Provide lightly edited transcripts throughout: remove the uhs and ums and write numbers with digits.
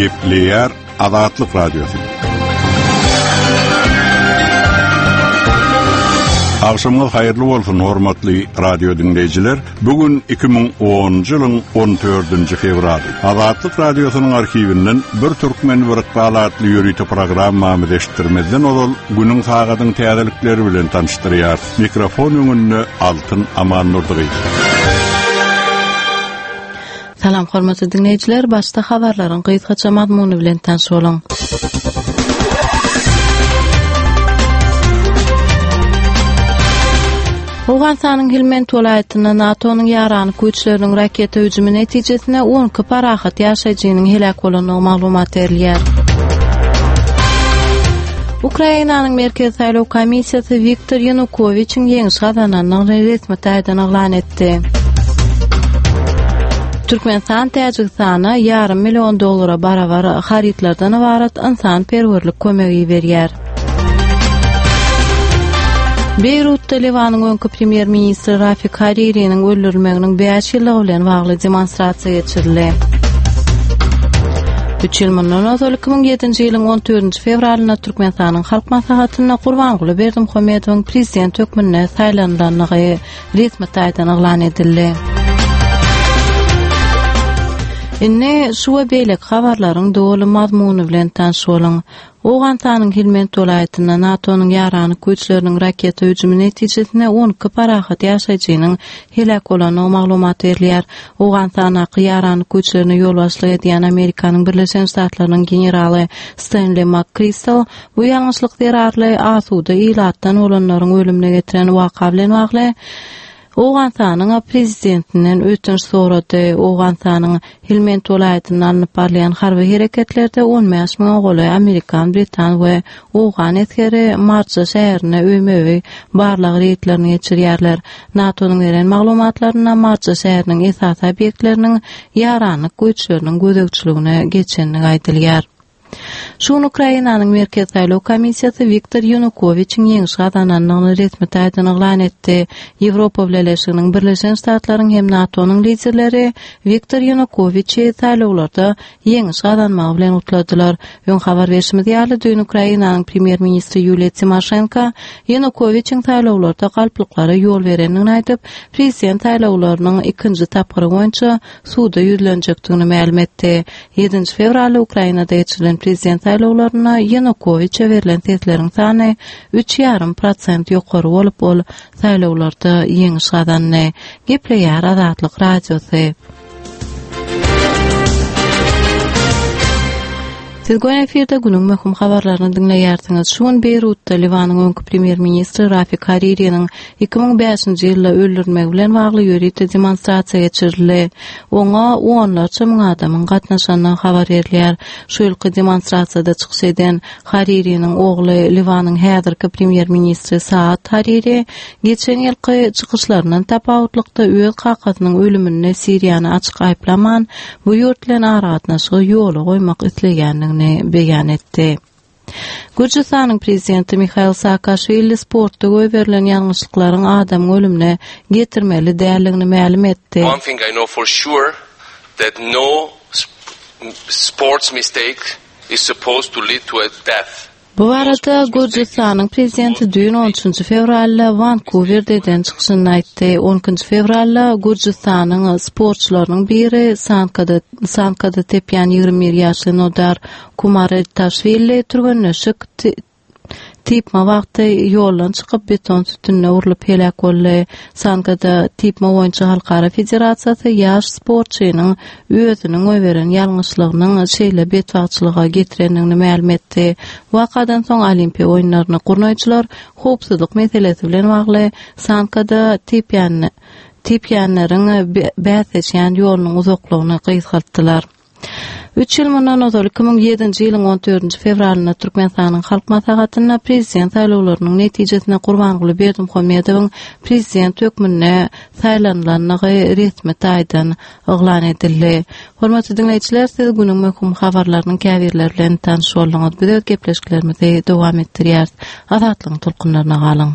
Gepleyer Azatlyk Radiosu. Akşamlar hayırlı bolsun hormatly radio dinleyijiler. Bugün 2010-njy ýylyň 14-nji fevraly. Azatlyk radiosynyň arkiwinden bir türkmen wyrkbalatly ýörüýte programmamy eşitdirmeden ol günüň sagatyň täzelikleri bilen tanıştyrýar. Mikrofon öňünde Altyn Aman Nurdugy. Salam hormatly dinleyijiler, başda habarlaryň gysgaça mazmuny bilen tanış bolun. Awganistanyň Helmand welaýatyna NATO'nun ýarany güýçleriniň raketa hüjümi netijesinde 10 parahat ýaşaýjynyň helak bolanyny maglumat berilýär. Ukrainanyň Merkez saýlaw komissiýasy Viktor Yanukovyçyň ýeňiş gazananyny resmi taýdan aglan etdi. Türkmenistan Täjikistana $500 milyon barabar haritlardan ibarat insan perwerlik kömegi berýär. Beyrutda Liwanyň öňki premier ministri Rafik Haririň öldürilmeginiň 5 ýyllygy bilen bagly demonstrasiýa geçirildi. 3 ýyl mundan öňki 2007-nji ýylyň 14-nji fevralyna Türkmenistanyň halk maslahatyna Gurbanguly Berdimuhammedowyň prezident hökmüne saýlandygyny resmi taýdan aglan edildi. Inne şu we beýlek habarlaryň dowly mazmuny bilen tanış bolun. Awganistanyň Helmand welaýatyna NATO'nun ýarany güýçleriniň raketa hüjümi netijesinde 10 parahat ýaşaýjynyň helak bolanyny maglumat berilýär. Awganistanyň ýarany güýçlerini ýol başly edýän Amerikanyň Birleşen Ştatlarynyň generaly Stanley McChrystal bu ýalňyşlyk derarly asuda ilatdan olanlaryň ölümine getiren waka bilen bagly Awganistanyň prezidentinden ötünç sorady. Awganistanyň Helmand welaýatyna alınıp barlayan harby hereketlerde 10 mäşmiň oğly Amerikan, Britan we Awgan eskeri Marja şäherine öýmewi barlyk reýtlerini geçirýärler. NATO'nun beren maglumatlaryna Marja şäheriniň esas obyektleriniň ýarany güýçleriniň gözegçiligine geçenligi aýdylýar. Şun Ukrainanyň Merkez saýlaw komissiýasy Viktor Yanukovyçyň ýeňiş gazananyny resmi taýdan aglan etdi. Ýewropa Birleşiginiň Birleşen Ştatlaryň hem NATO'nun liderleri Viktor Yanukovyçy saýlawlarda ýeňiş gazanmagy bilen utladylar. Ýön habar berişimiz ýaly Ukrainanyň premier ministri Yulia Tymoshenko Yanukovyçyň saýlawlarda galplyklary ýol berenini aýdyp, prezident saýlawlarynyň ikinji tapgyry boýunça suda ýüzlenjekdigini ma'lum etdi. 7 fevralda Ukrainada geçirilen prezident saýlawlaryna Yanukovyçe berilen sesleriň sany 3,5% ýokary bolup ol saýlawlarda ýeňiş gazandy. Gepleýär Azatlyk Radiosy. Siz goýan efirde günüň möhüm habarlaryny dinleýärsiňiz. Şuň Beyrutda Liwanyň öňki premier ministri Rafik Haririň 2005-nji ýylda öldürmek bilen bagly ýörüýte demonstrasiýa geçirildi. Oňa onlarça müň adamyň gatnaşanyny habar berilýär. Şu ýylky demonstrasiýada çykyş eden Haririň ogly Liwanyň häzirki premier ministri Saad Hariri geçen ýylky çykyşlaryndan tapawutlykda öz kakatynyň ölümine Siriýany açyk aýplaman, bu ýurt bilen aratnaşygy ýola goýmak isleýändigini beýan etdi. Gürjistanyň prezidenti Mikhail Saakashvili sportda göýberilen ýalňyşlyklaryň adam ölümine getirmeli däldigini ma'lum etdi. One thing I know for sure that no sports mistake is supposed to lead to a death. Bu arada Gürjistanyň prezidenti düýün 13 fevralda Vancouver'den çykyşyny aýtdy. 10 fevralda Gürjistanyň sportçylarynyň biri Sankada tepýän 21 ýaşly Nodar Kumareltashvili türgenleşik tipma wagty ýoldan çykyp beton sütüne urulyp helak boldy. Sankada tipma boýunça halkara federasiýasy ýaş sportçynyň özüniň öweren ýalňyşlygynyň şeýle betwagçylyga getirendigini ma'lum etdi. Wakadan soň Olimpiýa oýunlaryny gurnaýjylar howpsuzlyk meselesi bilen bagly Sankada tipýänleriň bäseçýän ýolunyň uzaklygyny gysgaltdylar. 3 ýyl mundan öňki 2007-nji ýylyň 14-nji fevralyna Türkmenistanyň halk maslahatyna prezident saýlawlarynyň netijesinde Gurbanguly Berdimuhammedowyň prezident hökmüne saýlananyny resmi taýdan aglan edildi. Hormatly dinleýijiler, siz günüň möhüm habarlarynyň käbirleri bilen tanış boldyňyz. Biz gepleşiklerimizi dowam etdirýär. Azatlygyň tulkunlaryna galyň.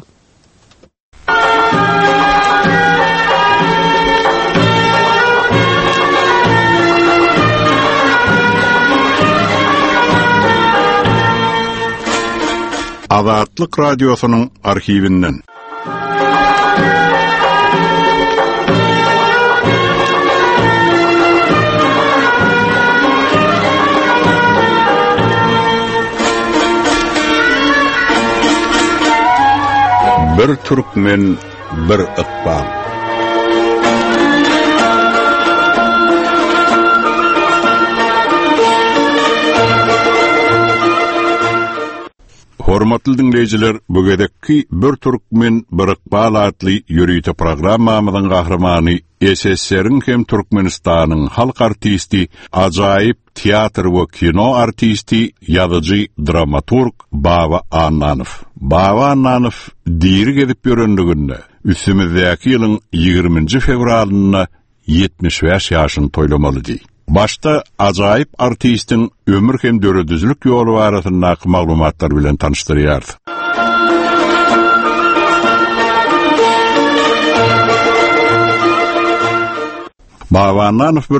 Azatlyk radiosynyň arhiwinden. Bir türkmen, bir ıkbal. Hormatly dinleyijiler, bu gedekki bir türkmen, bir ıkbal adly ýörüýte programmamyzyň gahramany SSR-iň hem Türkmenistanyň halk artisti, ajaýyp teatr we kino artisti, ýazyjy, dramaturg Baba Annanow. Baba Annanow diri gedip ýörendiginde, üstümizdäki ýylyň 20 fevralyna 75 ýaşyny toýlamaly. Başta ajaýyp artistin ömür hem döredüzlük ýolu barasyndaky maglumatlar bilen tanışdyrýardy. Baba Annanow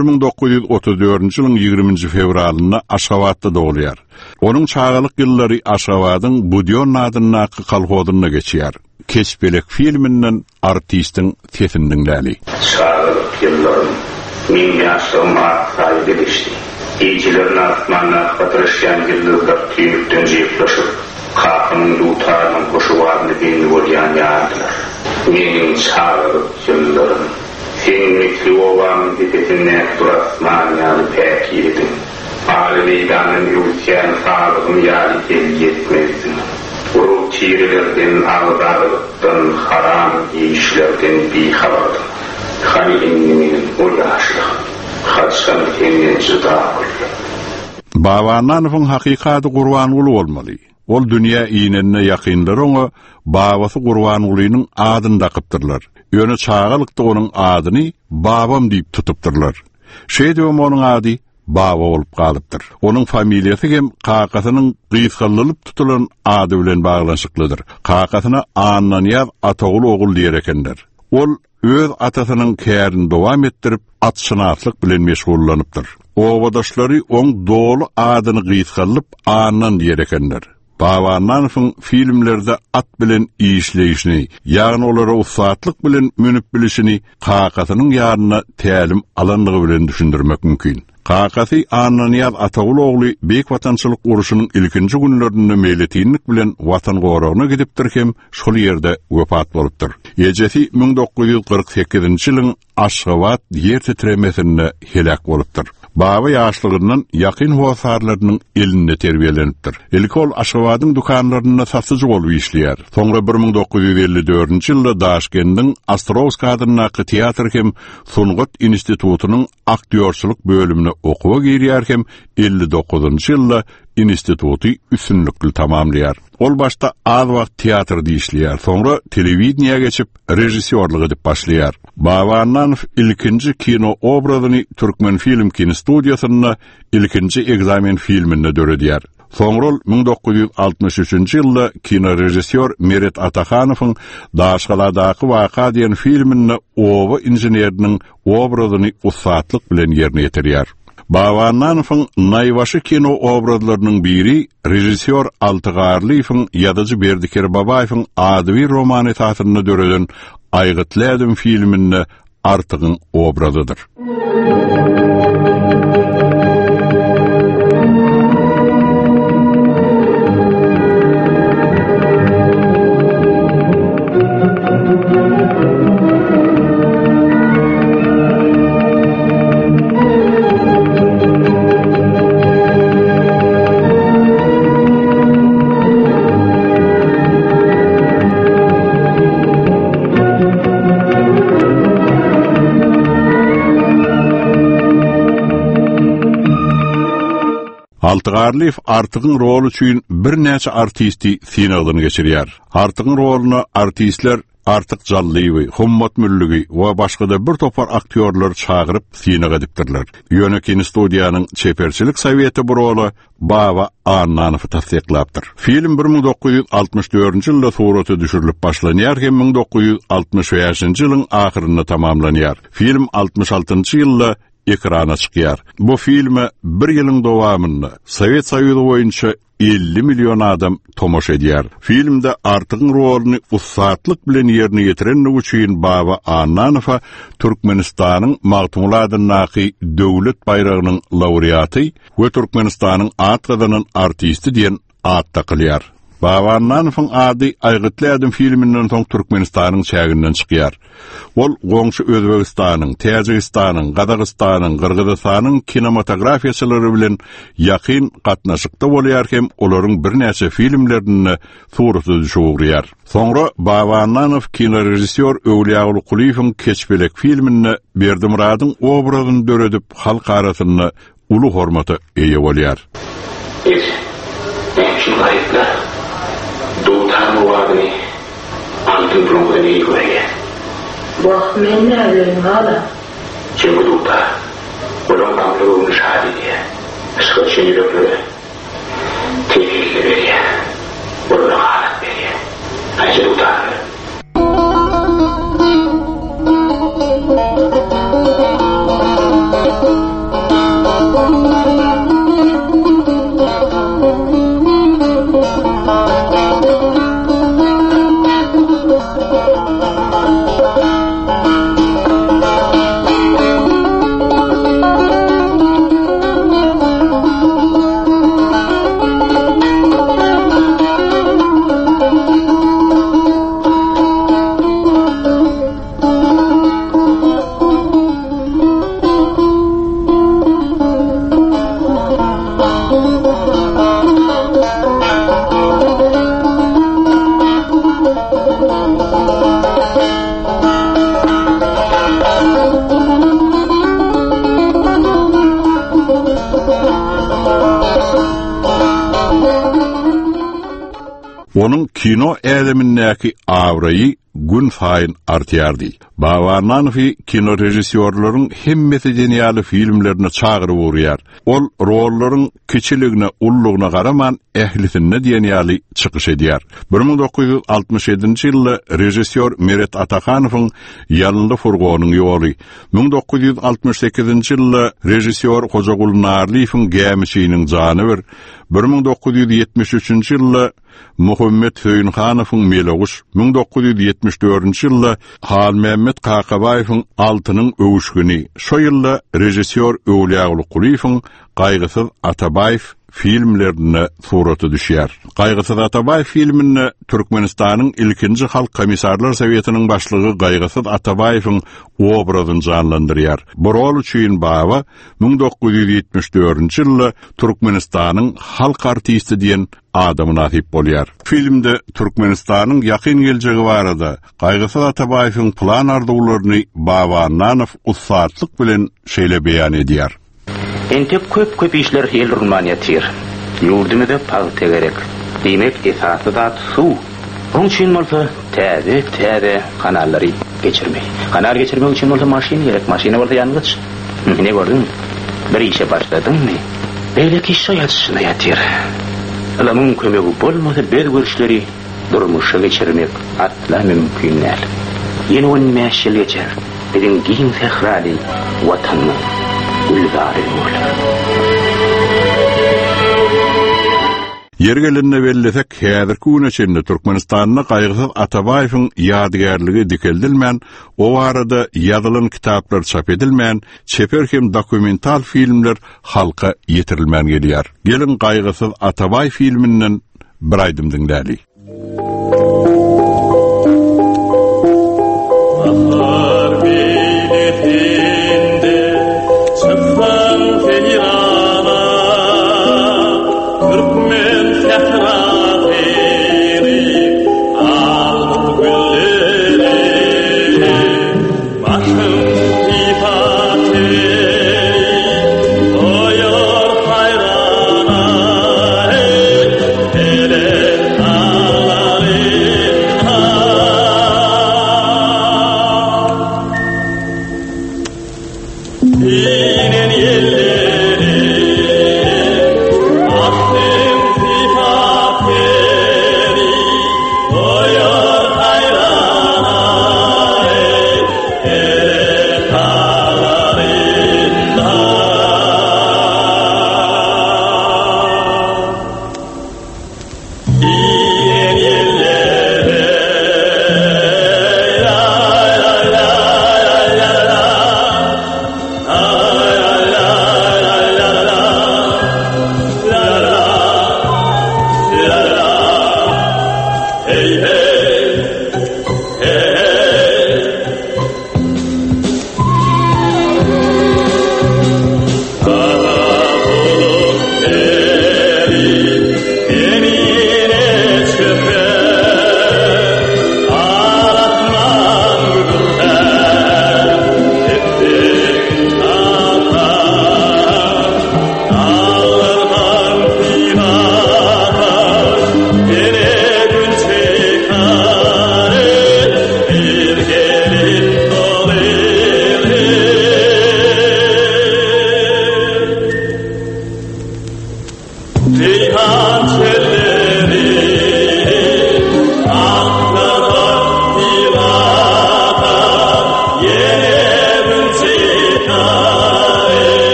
1934-nji ýylyň 20 fevralyna Aşgabatda dogulýar. Onuň çağalyk ýyllary Aşgabatyň Budyon adynaky kolhozyna geçýär. Keçbelek filminden artistin sesini dinläli. Çağalyk ýyllarym min ýaşyma saýdy geçdi. Ýeçilerin asmana patrşýan ýyllar tüýükden jepleşip, kakanyň dutarynyň goşuwaryny beýni bolýan ýardylar. Meniň çağalyk ýyllarym Filmlikli olan diketine durasmanyalı pek yedim. Ağrılıydanın yürütken sağlığım yâli yetmezdim. Vurup çiğrilerden ağdarlıktan, haram işlerden bir havardım. Halilinin o yaşlı, kaçsan kendin cıda oldu. Baba Annanowyň hakykady Gurbanuly bolmaly. Ol dünýä iýnenine ýakynlar oňa babasy Gurbanulynyň adyny takypdyrlar. Ýöne çağalykda onuň adyny babam diýip tutupdyrlar. Şeýdem onuň ady baba bolup galypdyr. Onuň familiýasy hem kakasynyň gysgalylyp tutulan ady bilen baglanşyklydyr. Kakasyna Annanyaz Atagul ogul diýerekenler. Ol öz atasynyň kärini dowam etdirip atşynatlyk bilen meşgullanypdyr. Owadaşlary oň dolu adyny gysgalyp Annan diýerekenler. Baba Annanowyň filmlerde at bilen işleyişini, ýagny olara usatlyk bilen münüp bilişini kakasynyň ýanyna tälim alandygy bilen düşündirmek mümkin. Kakasy Annanyaz Atagul ogly Beýik Watançylyk uruşynyň ilkinji günlerinde meýletinlik bilen watan goragyna gidipdir hem şol ýerde wepat bolupdyr. Ejesi 1948-nji ýylyň Aşgabat ýer titremesinde helak bolupdyr. Baba ýaşlygyndan ýakyn howsarlarynyň elinde terbiýelenipdir. Elkol Aşgabatyň dukanlaryna satyjy bolup işleýär. Soňra 1954-nji ýylda Daşkendiň Astrovsk adynaky teatr hem Sungat institutunyň aktýorçylyk bölümine okuwa girýär hem 59-njy ýylda instituty üstünlükli tamamlaýar. Ol başta az wagt teatrda işleýär, soňra telewizniýa geçip rejissýorlyk edip başlaýar. Baba Annanow ilkinji kino obrazyny Türkmen film kinostudiýasyna ilkinji egzamin filminde döredýär. Soňra 1963-nji ýylda kino rejissýor Meret Atahanowyň Daşgaladaky waka diýen filminde owa inženeriniň obrazyny usatlyk bilen ýerine ýetirýär. Baba Annanowyň naýbaşy kino obrazlarynyň biri rejissýor Altygarlyň ýazyjy Berdiker Babaýewiň ady romany tasyryny döreden Aýgytladım filminde artygyň obrazydyr. Altygarlyň artygyň rolu üçin bir näçe artisti sinagyny geçirýär. Artygyň roluny artistler Artyk Jallywy, Hummat Müllügi we başga da bir topar aktýorlar çağırıp sinaga edipdirler. Ýöne kinostudiýanyň çeperçilik soweti bu rolu Baba Annanowy tasdiklapdyr. Film 1964-nji ýylda suraty düşürilip başlanýar hem 1965-nji ýylyň ahyryna tamamlanýar. Film 66-njy ýylda ekrana çıkýar. Bu filme bir ýylyň dowamynda Sowet Soýuzy boýunça 50 milyon adam tomoş edýär. Filmde artygyň roluny ussatlyk bilen ýerine ýetirenlik üçin Baba Annanowa Türkmenistanyň Magtumuladynaky döwlet bayragynyň laureaty we Türkmenistanyň atgadynyň artisti diýen ad takylýar. Baba Annanowyň ady Aýgytly adam filminden soň Türkmenistanyň çäginden çykýar. Ol goňşy Özbegistanyň, Täjikistanyň, Gazagystanyň, Kyrgyzstanyň kinematografiýaçylary bilen ýakyn gatnaşykda bolýar hem olaryň birnäçe filmlerini suraty düşürýär. Soňra Baba Annanow kinorejissor Öwliýaguly Kuliýewiň Keçbelek filmini Berdimurad'yň obrazyny döredip halk arasyna uly hormata eýe bolýar. Doğutanmuvadını antın bulunduğunu iyi göreye. Bak men nereden hala? Kim bu doğuta? Olan kamları onu şahit diye. Sıkı çeni dökülü. Tehlikli veriye. Orada halat veriye. Ayşe doğutanı. Onun kino elemindeki avrayı gün saýyn artýardy. Baba Annanowy kino rejissörlörüň hemmeti geniýaly filmlerini çagyryp urýar. Ol rollaryň kiçiligine, ullugyna garaman ählisine geniýaly çykyş edýär. 1967-nji ýylda rejissör Meret Atakanowyň ýalynda furgonyň ýoly, 1968-nji ýylda rejissör Hojagul Narliýewiň Gämişiniň janybyr, 1973-nji ýylda Muhammed Höýünhanowyň Meleguş, 1974-nji ýylda Hal Mehmet Kakabaýewiň Altynyň öwüşgüni, şo ýylda rejissör Öwliýaguly Kuliýewiň Gaýgysyz Atabaýew filmlerini suraty düşýär. Gaýgysyz Atabaýew filmini Türkmenistanyň ilkinji halk komissarlar sowietiniň başlygy Gaýgysyz Atabaýewiň obrazyny janlandyrýar. Bu rol üçin Baba 1974-nji ýylda Türkmenistanyň halk artisti diýen adamı nasip bolýar. Filmde Türkmenistanyň ýakyn geljegi barada Gaýgysyz Atabaýewiň plan arzuwlaryny Baba Annanow ussatlyk bilen şeýle beýan edýär. Entep köp işler helurman ýatyr. Ýurdumyda paýta gerek. Demek esasy da su. Onuň üçin bolsa täze kanallary geçirmek. Kanal geçirmek üçin bolsa maşina gerek. Maşina bolsa ýalňyz. Ne gördün? Bir işe başladyňmy? Beýleki iş ýatyşyna ýatyr. Alamyň kömegi bolmasa bir görüşleri durmuşa geçirmek atla mümkin näl. Ýene on mäşil geçer. Biziň giň sehrali watanyň uldary bolar. Yergelinne bellesek häzirki gün içinde Türkmenistanyň Gaýgysyz Atabaýewiň ýadygärligi dikeldilmän, o arada ýazylan kitaplar çap edilmän, çeper hem dokumental filmler halka ýetirilmän gelýär. Gelin Gaýgysyz Atabaýew filminden bir aýdym dinläli.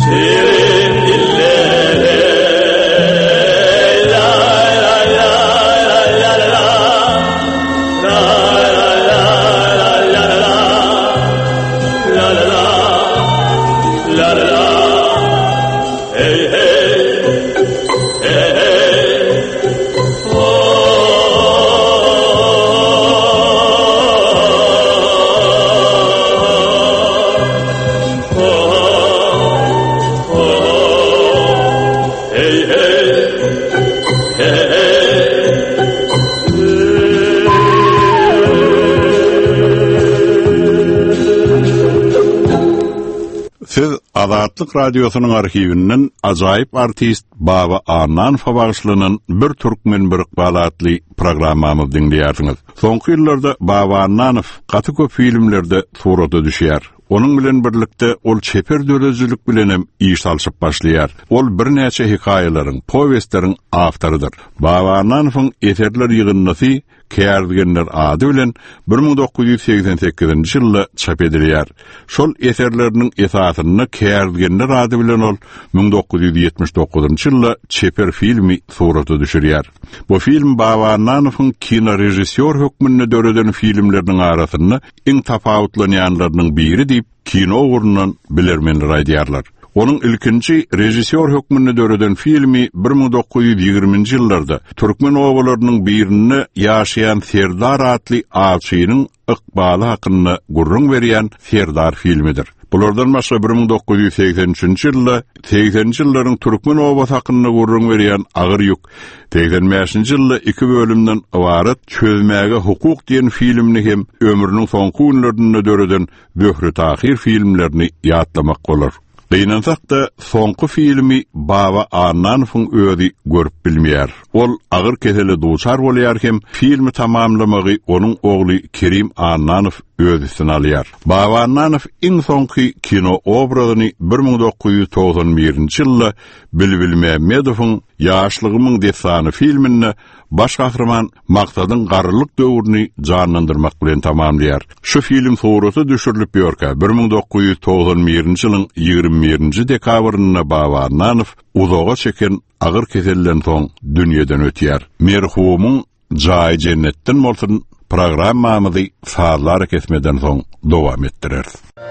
Azatlyk Radyosynyň arhiwinden ajaýyp artist Baba Annanow bagyslynan bir türkmen bir balatly programmamy dinleýärsiňiz. Soňky ýyllarda Baba Annanow gaty köp filmlerde surata düşýär. Onun bilen birlikde ol çeper dörözülük bilenem iş alışıp başlayar. Ol bir neçe hikayelerin, povestlerin avtarıdır. Baba Annanow'un eserler yığınnasy Kärdigenler ady bilen 1988-nji ýylda çap edilýär. Şol eserleriniň esasyny Kärdigenler ady bilen ol 1979-njy ýylda çeper filmi surata düşürýär. Bu film Baba Annanow'un kino rejissor hökmünde döreden filmleriniň arasynda iň tapawutlanýanlarynyň biri diýip kino urundan bilermenler aýdýarlar. Onun ilkinci rejissor hökmünde döreden filmi 1920-nji ýyllarda türkmen owalarının birini ýaşaýan Serdar adly ağçynyň ykbaly hakyna gurrun berýän Serdar filmidir. Bulardan başga 1983-nji ýylda 80-nji ýyllaryň türkmen owaly hakyna gurrun berýän Agyr ýük, 85-nji ýylda 2 bölümden ibaret Çözmäge hukuk diýen filmini hem ömrüniň soňky günlerinde döreden Böhre Tahir filmlerini ýatlamak bolar. Beýnensak da soňky filmi Baba Annanow'un özi görüp bilmeýär. Ol agyr keseli duçar bolýar hem filmi tamamlamagy onuň ogly Kerim Annanow özüsini alýar. Baba Annanow iň soňky kino obrazyny 1991-nji ýylda Bilbil Mehmedowyň Ýaşlygymyň desany filminde baş gahrman maksadyň garlyk döwrüni canlandyrmak bilen tamamlaýar. Şu film suraty düşürilip ýörkä 1991-nji ýylyň 21-nji dekabryna Baba Annanow uzaga çeken agyr keselden soň dünýeden ötýär. Merhumyň jaý jennetden bolsun programmamyzy saatlar kesmeden soň dowam etdirer.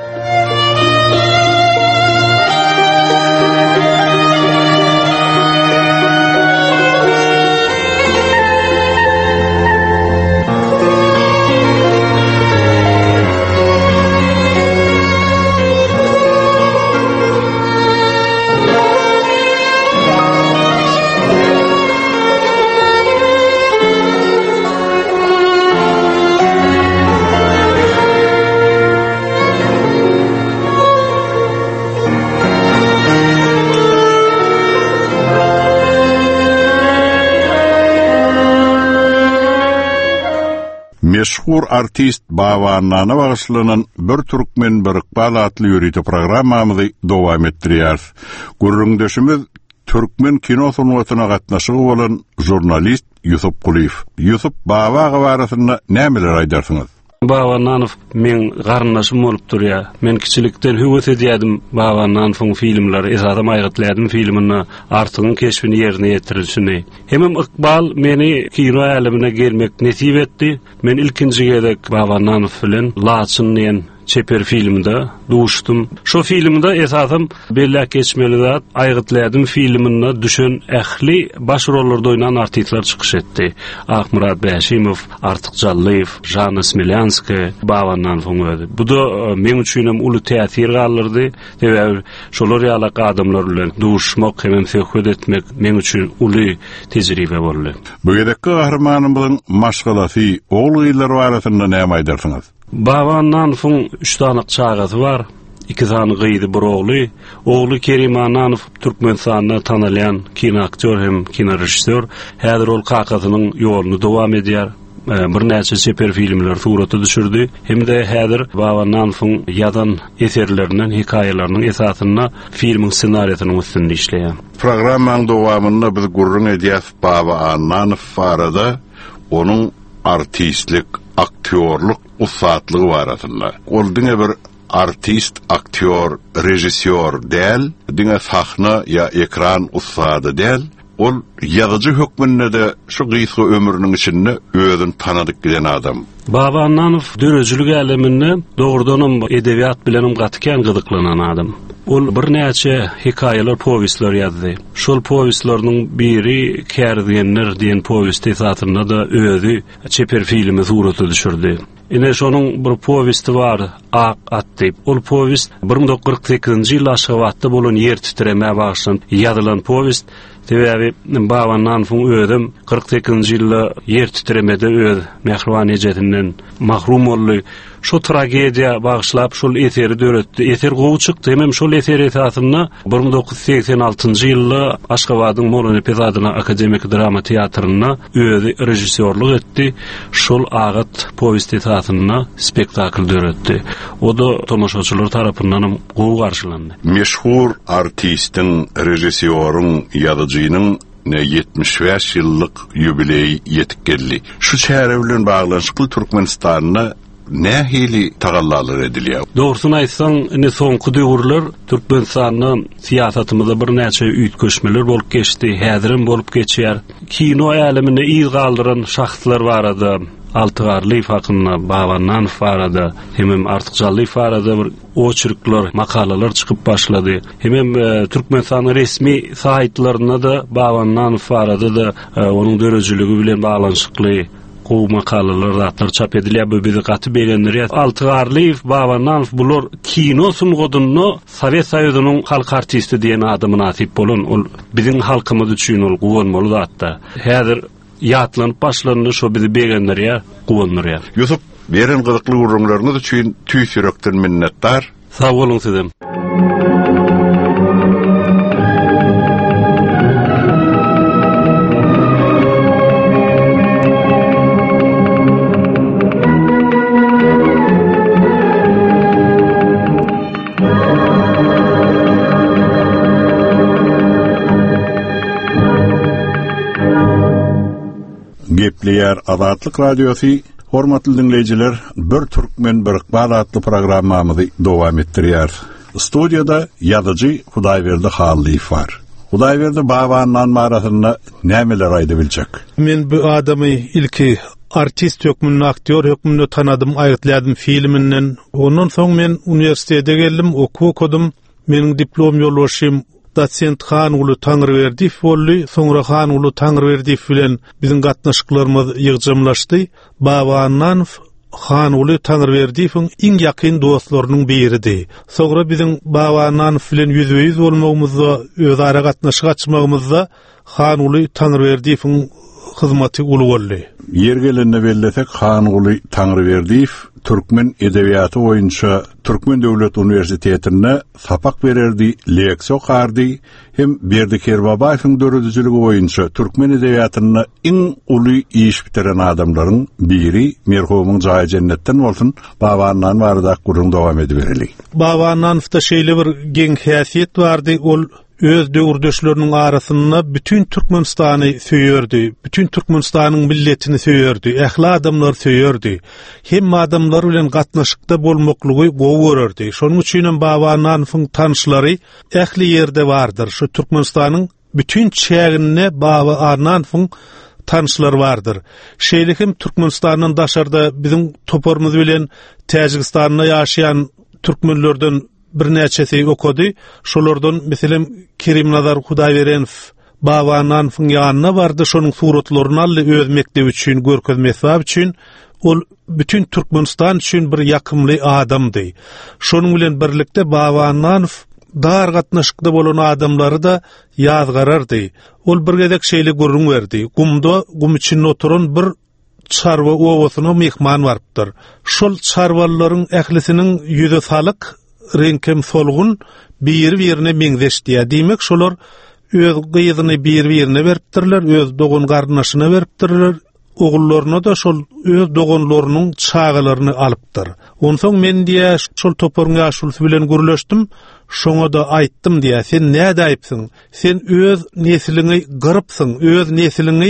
Meşhur artist Baba Annanow bagyslynan bir türkmen bir balatly ýörüti programmamyzy dowam etdirýär. Gurrundaşymyz türkmen kino sunuwatyna gatnaşygy bolan jurnalist Ýusup Guliýew. Ýusup Baba barasynda nämeler aýdarsyňyz? Baba Annanow men garnaşym bolup durýar. Men kiçilikden höwet edýärdim Baba Annanow'un filmleri, esasam aýgatlaýardym filmini artygyň keşfini ýerine ýetirilişini. Hemem ykbal meni kino alemine gelmek nesip etdi. Men ilkinji gezek Baba Annanow bilen Laçyn diýen çeper filminde duşdum. Şu filmde esasam bella geçmeli zat aýgatlaýardym filminde düşen ähli baş rollarda oynan artistler çykyş etdi. Ahmurat Bäşimow, Artyk Jallyw, Jan Smilянский, Baba Annanow'un özi. Bu da men üçin hem uly täsir galdyrdy. Sebäbi şolar ýaly adamlar bilen duşmak hem söhbet etmek men üçin uly tejribe boldy. Bu gedekki gahrmanyň bilen maşgalasy oglylar barasynda näme aýdarsyňyz? Baba Annanow'un 3 tane çağatı var. 2 tane gyýdy bir ogly. Ogly Kerim Annanow Türkmenistanyny tanalýan kino aktyor hem kino rejissor. Häzir ol kakatynyň ýoluny dowam edýär. Bir näçe seper filmler suraty düşürdi. Hem-de häzir Baba Annanow'un ýadan eserlerinden, hikaýeleriniň esasyna filmiň ssenariýasyny üstünde işleýär. Programmaň dowamynda biz gurrun edýäs Baba Annanow barada onuň artistlik, aktyorluk usatlygy barasynda. Ol diňe bir artist, aktör, rejissör del, diňe sahna ya ekran ustady del, ol ýazyjy hökmünde de şu gysga ömrüniň içinde özüni tanadyk bilen adam. Baba Annanow dörejülük elemini dogrudanam edebiýat bilenim gatken gyzyklanan adam. Ol bir näçe hikaýalar, powestler ýazdy. Şol powestlarynyň biri Kärdigenler diýen powest esasynda da özü çeper filmi suraty düşürdi. Ine şonuň bir powesti bar, Ak at diýip. Ol powest 1948-nji ýyl Aşgabatda bolan ýer titreme bagşlan ýazylan powest. Tebebi Baba Annanowyň özüm 48-nji ýylda ýer titremede öz mehriban ejetinden mahrum boldy. Şu tragediýa bagşlap şol eseri döretdi. Eser gowy çykdy. Hem şol eser esasynda 1986-njy ýylda Aşgabatyň Moron Epizadyna Akademik Drama Teatryna özü rejissörlük etdi. Şol Agat powesti esasynda spektakl döretdi. O da tomoşaçylar tarapyndan gowy garşylandy. Meşhur artistin, rejissörün, ýazyjynyň 75 ýyllyk ýubileýi ýetip geldi. Şu şäher bilen baglanşykly Türkmenistanyna nähili tagallalary edilýär. Dogrusyny aýtsaň, ine soňky döwürler Türkmenistanyň siýasatymyzda bir näçe üýtgeşmeler bolup geçdi, häzirim bolup geçýär. Kino alemine ýyl galdyran şahslar barada. Altygarly fakyna Baba Annanow barada, hem artykjaly barada bir oçuryklar, makalalar çykyp başlady. Hem Türkmenistanyň resmi saýtlaryna da Baba Annanow barada da onuň dörejüligi bilen baglanşykly gowy makalalar zatlar çap edilýär. Bu bizi gaty berenler. Altygarly, Baba Annanow bular kino sungodyny Sowet Soýuzynyň halk artisti diýen adamy nasip bolan. Ol biziň halkymyz üçin ol gowanmaly zatda. Häzir ýatlanyp başlandy, şo bizi berenler ýa, gowanlar. Ýusuf, beren gyzykly gurrunlaryňyz üçin tüýs ýürekden minnetdar. Sag boluň sizem. Gepleýär Azatlyk Radiosu. Hormatly dinleyijiler, bir Türkmen bir Iqbal adly programmamyzy dowam etdirýär. Studiýada ýazyjy Hudaýberdi Hallyf bar. Hudaýberdi Baba Annanow marasyna nämeler aýdyp biljek? Men bu adamy ilki artist hökmünde, aktör hökmünde tanadym, aýrytladım filminden. Ondan soň men uniwersitete geldim, okudum. Meniň diplom ýolbaşym Doçent Hanyuly Taňryberdiýew boldy. Soňra Hanyuly Taňryberdiýew bilen biziň gatnaşyklarymyz ýygjamlaşdy. Baba Annanow Hanyuly Taňryberdiýewiň iň ýakyn dostlarynyň biridi. Soňra biziň Baba Annanow bilen ýüzbeýüz bolmagymyzda, özara gatnaşyk açmagymyzda Hanyuly Taňryberdiýewiň hyzmaty uly boldy. Yer gelende bellesek Hanyuly Taňryberdiýew Türkmen edebiýaty boýunça Türkmen Döwlet Uniwersitetine sapak bererdi, leksiýa okardy, hem Berdi Kerbabaýewiň döredijiligi boýunça Türkmen edebiýatyna iň uly iş bitiren adamlaryň biri merhumyň jaý jennetden bolsun. Baba Annanow barada gurrun dowam edip bereli. Baba Annanowda şeýle bir geň häsiýet bardy, ol öz döwürdeşleriniň arasynda bütün Türkmenistany söýerdi, bütün Türkmenistanyň milletini söýerdi, ähli adamlar söýerdi. Hem adamlar bilen gatnaşykda bolmaklygy gowy görerdi. Şonuň üçin Baba Annanowyň tanışlary ähli ýerde bardyr. Şu Türkmenistanyň bütün çägine Baba Annanowyň tanışlar vardır. Şeýlekim Türkmenistanyň daşarda biziň toparmyz bilen Täjikistanda ýaşaýan türkmenlerden bir näçesi okudy. Şolardan meselem Kerim Nazar Hudaýbereňow Baba Annanowyň ýanyna bardy. Şonuň suratlaryny aldy öz mekdebi üçin, görkezmek üçin. Ol bütün Türkmenistan üçin bir ýakymly adamdy. Şonuň bilen birlikde Baba Annanow dar gatnaşykda bolan adamlary da ýazgarardy. Ol bir gezek şeýle gurrun berdi. Gum içinde oturan bir çarwa owasyna mehman barpdyr. Şol çarwalaryň ählisiniň ýüze salyk, renkem solgun, bir-birine meňzeşdiýär. Diýmek şolar öz gyýyzyny bir-birine beripdirler, öz dogan garnaşyna beripdirler. Ogullaryna da şol öz doganlarynyň çağalaryny alypdyr. Onsoň men diýä şol toparyň ýaşulsy bilen gürleşdim. Şoňa da aýtdym diýä, sen näde aýpsyň? Sen öz neslini gyrypsyň, öz neslini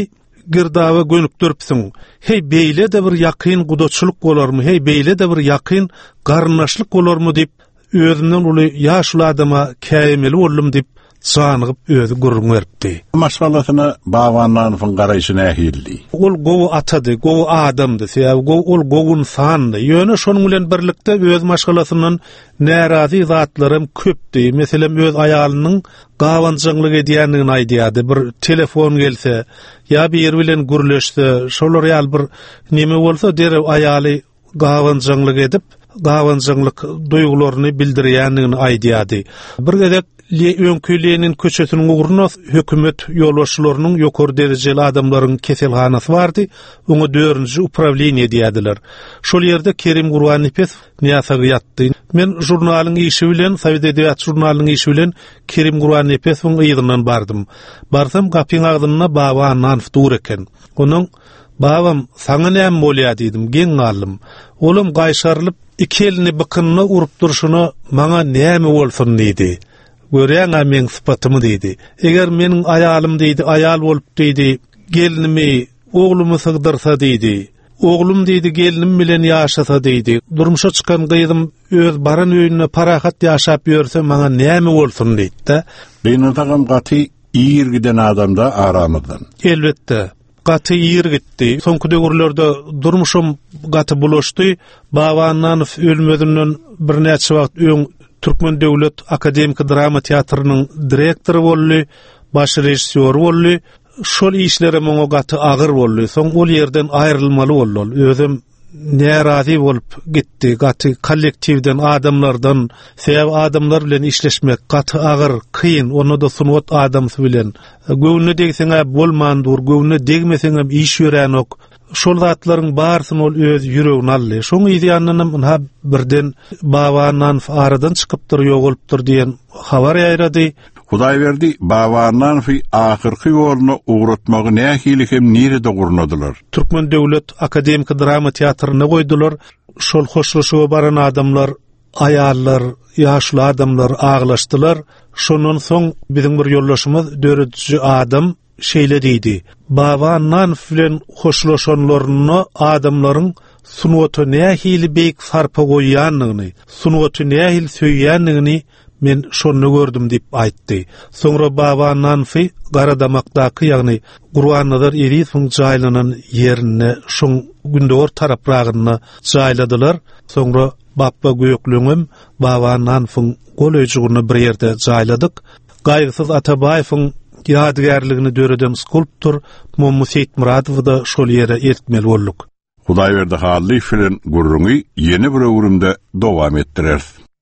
girdaba gönüp dörpsiň. Hey beýle de bir ýakyn gudaçylyk bolarmy? Hey beýle de bir ýakyn garnaşlyk bolarmy dip özünden uly ýaşly adama kämeli boldum dip sanygyp özü gurrun berdi. Maşgalasyna bawanlaryň garaýşyna ähildi. Ol gowy atady, gowy adamdy, ol gowun sandy. Ýöne şonuň bilen birlikde öz maşgalasynyň närazy zatlarym köpdi. Meselem öz aýalynyň gawanjyňlyk edýändigini aýdýady. Bir telefon gelse, ýa bir ýer bilen gürleşse, şolar ýaly bir neme bolsa dere aýaly gawanjyňlyk edip, gawanjyňlyk duýgularyny bildirýändigini aýdýady. Bir gezek öňküleýinin köçesiniň ugruna hökümet ýolbaşçylarynyň ýokary derejeli adamlaryň keselhanasy bardy. Oňa 4-nji upravleniýe diýdiler. Şol ýerde Kerim Gurbanipes niýasaga ýatdy. Men jurnalyň işi bilen, Sowet Edebiýat jurnalynyň işi bilen Kerim Gurbanipesiň ýygynyň bardym. Barsam gapyň agdyna baba nanf dur eken. Onuň babam saňa näme bolýar diýdim, geň galym. Olum gaýşarylyp iki elini bykynyna urup durşuny maňa näme bolsun diýdi. Görýän men sypatymy diýdi. Eger meniň aýalym diýdi, aýal bolup diýdi, gelinimi, oglumy sygdyrsa diýdi. Oglum diýdi, gelinim bilen ýaşasa diýdi. Durmuşa çykan gyýdym, öz baran öýüne parahat ýaşap ýörse maňa näme bolsun diýdi. Beýne tagam gaty ýer giden adamda aramydan. Elbetde. Gaty ýer gitdi. Soňky döwürlerde durmuşum gaty bulaşdy. Babandan ölmedinden bir näçe wagt öň Türkmen Döwlet Akademik Drama Teatrynyň direktory boldy, baş rejissor boldy. Şol işlere moňa gaty agyr boldy. Soň ol ýerden aýrylmaly boldy. Özüm närazy bolup gitdi. Gaty kollektiwden, adamlardan, sebäp adamlar bilen işleşmek gaty agyr, kyn, onu da sunwat adamsy bilen. Göwüne degseňe bolmandyr, göwüne degmeseňem iş ýören ok. Şol zatlaryň barsyny ol öz ýüregine aldy. Şoň ýa-da ha birden babandan aradan çykypdyr, ýogolupdyr diýen habar ýaýrady. Hudaý berdi, babandan ahyrky ýoluna ugratmagy nähili hem nerede gurnadylar. Türkmen Döwlet Akademik Drama Teatryna goýdular. Şol hoşlaşyga baran adamlar, aýallar, ýaşly adamlar aglaşdylar. Şonun soň biziň bir ýoldaşymyz dörediji adam şeýle diýdi. Babandan bilen hoşlaşanlaryny adamlaryň sunwaty nähili beýik sarpa goýýanlygyny, sunwaty nähili söýýänligini men şonu gördüm dip aýtdy. Soňra babandan Garadamakdaky, ýagny Gurbanazar Erisoň jaýlanan ýerine şoň gündor tarapragyna jaýladylar. Soňra bappa göýekleňem babandan golöýjügyny bir ýerde jaýladyk. Gaýgysyz Atabaýewiň ýadygärligini döreden skulptor Muhammed Seyit Muradow da şol ýere ertmeli bolduk. Hudaý berdi hally film gurruňy ýeni bir öwrümde dowam etdirer.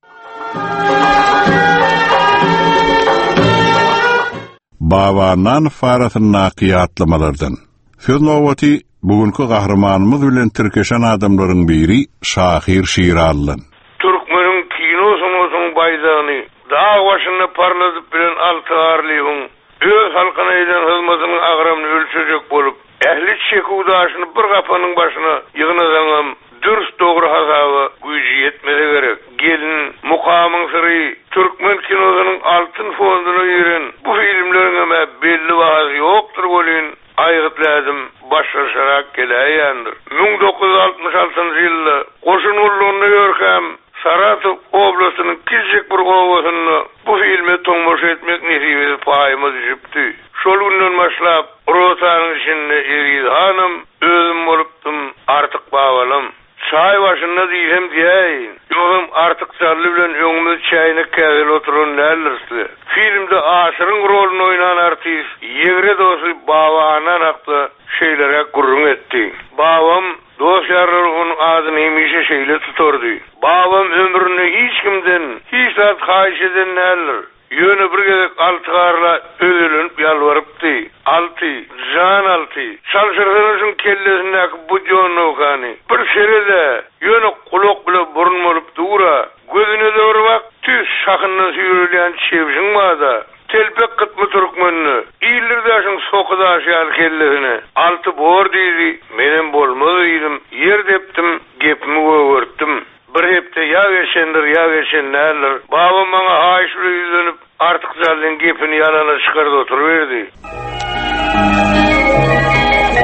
Babandan farasyny nakyýatlamalardan. Söznowati bugünkü gahramanymyz bilen tirkeşen adamlaryň biri Şahir Şirallan. Türkmeniň kinosynyň baýdagyny dağ başynda parladyp bilen altyarlygyň öz halkyna eden hyzmatynyň agramyny ölçejek bolup, ähli çekewdaşyny bir gapanyň başyna ýygnasaňam dürüst dogry hasaby güýji ýetmese gerek. Gelin mukamyň syry Türkmen kinosynyň altyn fonduny ýeren bu filmleriňe belli wagt ýokdur bolýan aýgytladım başlaşarak gelýändir. 1966-njy ýylda Goşun ullugyny görkem Saratow oblastynyň kiçik bir gowasyny bu filme toňmoş etmek nesibeti paýyma düşüpdi. Şol günden başlap rotanyň içinde Erid hanım özüm bolupdym, artyk babalym. Çay başında diýsem diýeýin. Ýogum artyk çarly bilen öňümde çaýny käzel oturan nälersli. Filmde aşyryň rolunu oýnan artist ýegre dosy babanan hakda şeýlere gurrun etdi. Babam dostlarlar onun adyny hemişe şeýle tutardy. Babam ömründe hiç kimden, hiç zat haýyş eden näler. Ýöne bir gezek altygarla öýlenip ýalwarypdy. Alty, jan alty. Çalşyrgyny şun kellesindäki bu jonokany. Bir şerede ýöne kulak bilen burun bolup dura. Gözüne döwürbak tüs şakyndan süýrülýän çewşiň bada. Telpek kıtmı Türkmenini. İllirdaşın sokudaşı al kellesine. Altı bor diýdi. Menem bolmaz diýdim. Yer depdim, gepimi göwürtdim. Bir hepde ya geçenler. Babam bana haýyşly ýüzlenip artyk jalyn gepini ýalana çykardy oturuverdi.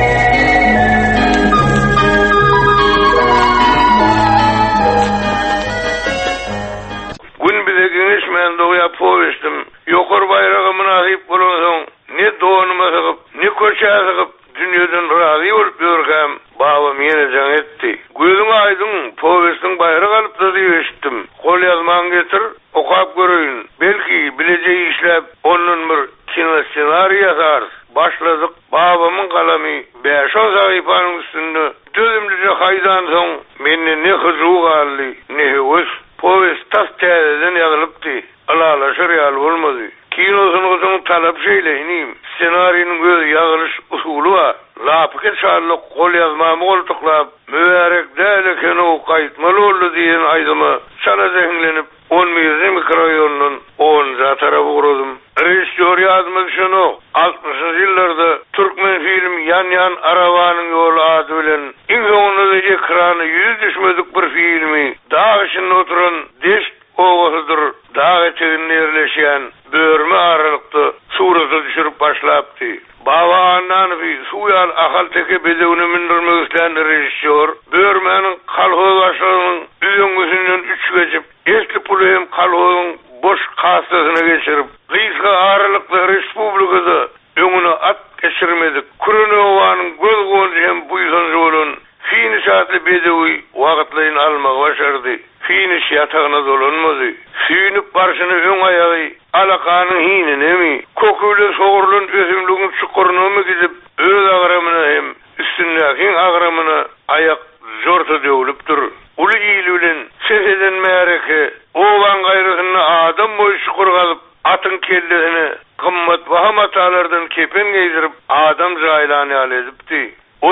başladık. Babamın kalami 5-10 sayfanın üstünde dözümlüce haydan soň menne ne hızu galli ne hevus povest tas tezden yagılıptı. Alalaşır yal olmadı. Kinosunun talap şeyleyiniyim. Senaryonun göz yağılış usulü var. Lapıket şarlık kol yazmamı koltuklap mübarek değilken o kayıtmalı oldu diyen aydımı çala zehinlenip 10 mizli mikroyonunun 10. tarafı kurudum. Rejissör yazmış şunu 60'lı yıllarda Türkmen film Yan Arabanın Yolu adı bilen İnsanlı da ekranı yüz düşmedik bir filmi dağ içinde oturan deş oğasıdır dağ eteğinde yerleşen börme aralıkta suratı düşürüp başlaptı. Baba annan bir suyal akal teke bedevini mindirmek isteyen rejissör börmenin kalhoz başlarının üyüngüsünden 3 geçip eski puluyum kalhozun boş kastasına geçirip Kıyıska ağırlıklı Respublika'da önüne at geçirmedik. Kurunova'nın göz koncu hem buysancı olun finish adlı bedevi vakitleyin almak başardı. Finish yatağına dolanmadı. Süyünüp barşını ön ayağı alakanın hinine mi? Kokuyla soğurlun özümlüğün çukuruna mı gidip öz ağramına hem üstündekin ağramına ayak zorta dövülüptür. Ulu iyilülen ses eden meğereke oğlan gayrısını adam boyu şukur kalıp atın kellesini kımmat vahamatalardan kepen giydirip adam cahilani aledipti.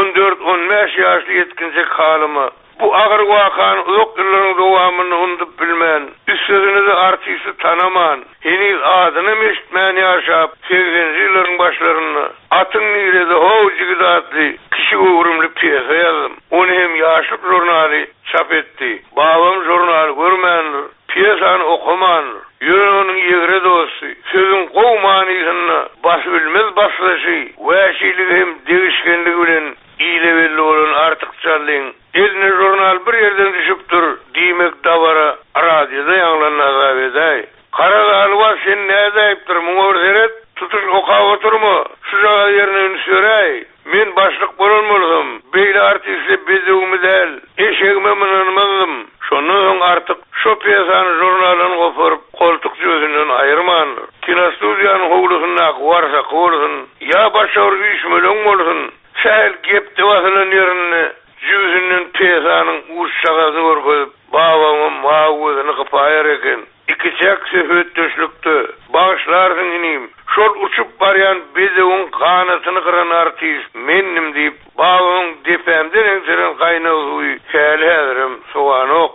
14-15 yaşlı yetkinecek halımı bu ağır vakanın uzak yılların doğamını undup bilmeyen, üst sözünü de artisti tanıman, henüz adını meşitmeyen yaşap, 80'ci yılların başlarını atın nirede hoğucu adlı kişi uğrumlu piyasa yazdım. Onu hem yaşlık jurnali çap etti. Babam jurnali görmeyendir. Piyasanı okumandır. Yönünün yegre dostu. Sözün kovmanizini bas bilmez baslaşı. Vəşilik hem değişkenlik bilen iyilevelli olan artık çallin. Eline jurnal bir yerden düşüptür. Dimek davara radyoda yanılan azap eday. Karadağlı var sen ne edayiptir? Muğur seret tutuş oka oturma. Şucağa yerine ünsörey. Men başlık bulunmurdum. Beyli artistle bezevimi del. Eşeğime mınanmadım. Şonun artık şu piyasanın jurnalını koparıp koltuk gözünden ayırman. Kinostudyanın hoğlusunda varsa kovursun. Ya başavur 3 milyon olsun. Sahil gep devasının yerine cüzünün piyasanın uç şakası korkup babamın mağuzunu kapayar eken. İki çek sefet döşlüktü. Bağışlarsın ineyim. Şol uçup barayan bezevin kanatını kıran artist mennim deyip babamın defemden enserin kaynağı suyu hali ederim soğan ok.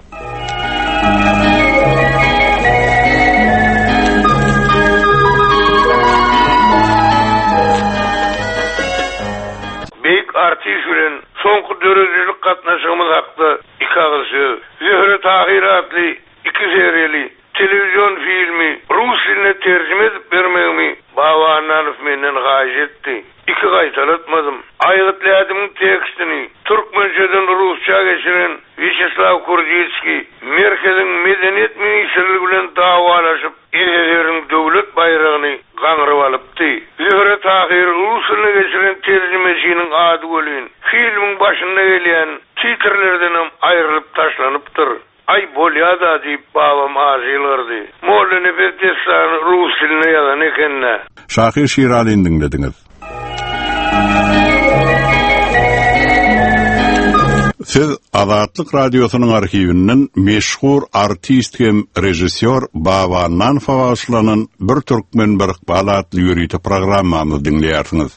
Beyik artist bilen sonku dörözcülük katnaşığımız hakkı iki ağısı. Zühre Tahir adlı 2 seriyeli televizyon filmi Rus diline tercüme edip vermemi Baba Annanov menden gayet etti. 2 kaytalatmadım. Aygıtladımın tekstini Türkmençeden Rusça geçiren Vyacheslav Kurdietski Merkez'in medeniyet ministerliği bilen davalaşıp Ezeler'in devlet bayrağını kanırıp alıptı. Zühre Tahir Rus diline geçiren tercümecinin adı ölüyün. Filmin başında gelen titrlerden ayrılıp taşlanıptır. Ay bolyada deyip babam ağzıylardı. Moğlu nefes destanı Rus diline yazan ekenle. Şakir Şirali'ni dinlediniz. Siz Azatlyk Radyosu'nun arkivinden meşhur artist hem rejissör Baba Annanov başlanan bir Türkmen bir balatly ýörüýte programmamyzy dinleýärsiňiz.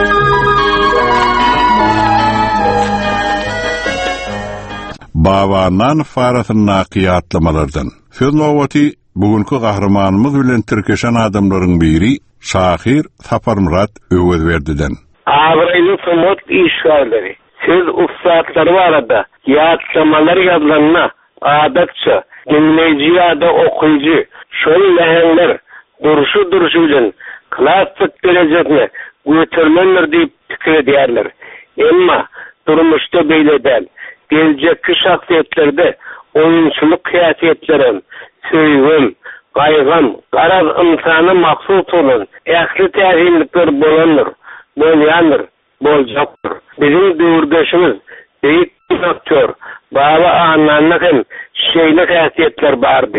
Baba Annanov arasyny nakyýatlamalardan. Söz nowbaty bugünkü gahramanymyz bilen türkeşen adamlaryň biri Şahir Saparmurat Öwezberdiden. Avraylı somut işgalleri. Siz ustaatları arada yatlamalar yazılanına adatça dinleyici da okuyucu şöyle lehenler duruşu bilen klasik derecesine götürmenler deyip fikir ederler. Ama durmuşta böyle değil. Gelecekki şahsiyetlerde oyunculuk kıyafetlerin, söýgüm, gaýgam, garaz insany maksut olan ähli tähinlikler bolýandyr, boljakdyr. Bizim döwürdeşimiz beýik aktör Baba Annanow'ň şeýle kıyafetler bardy.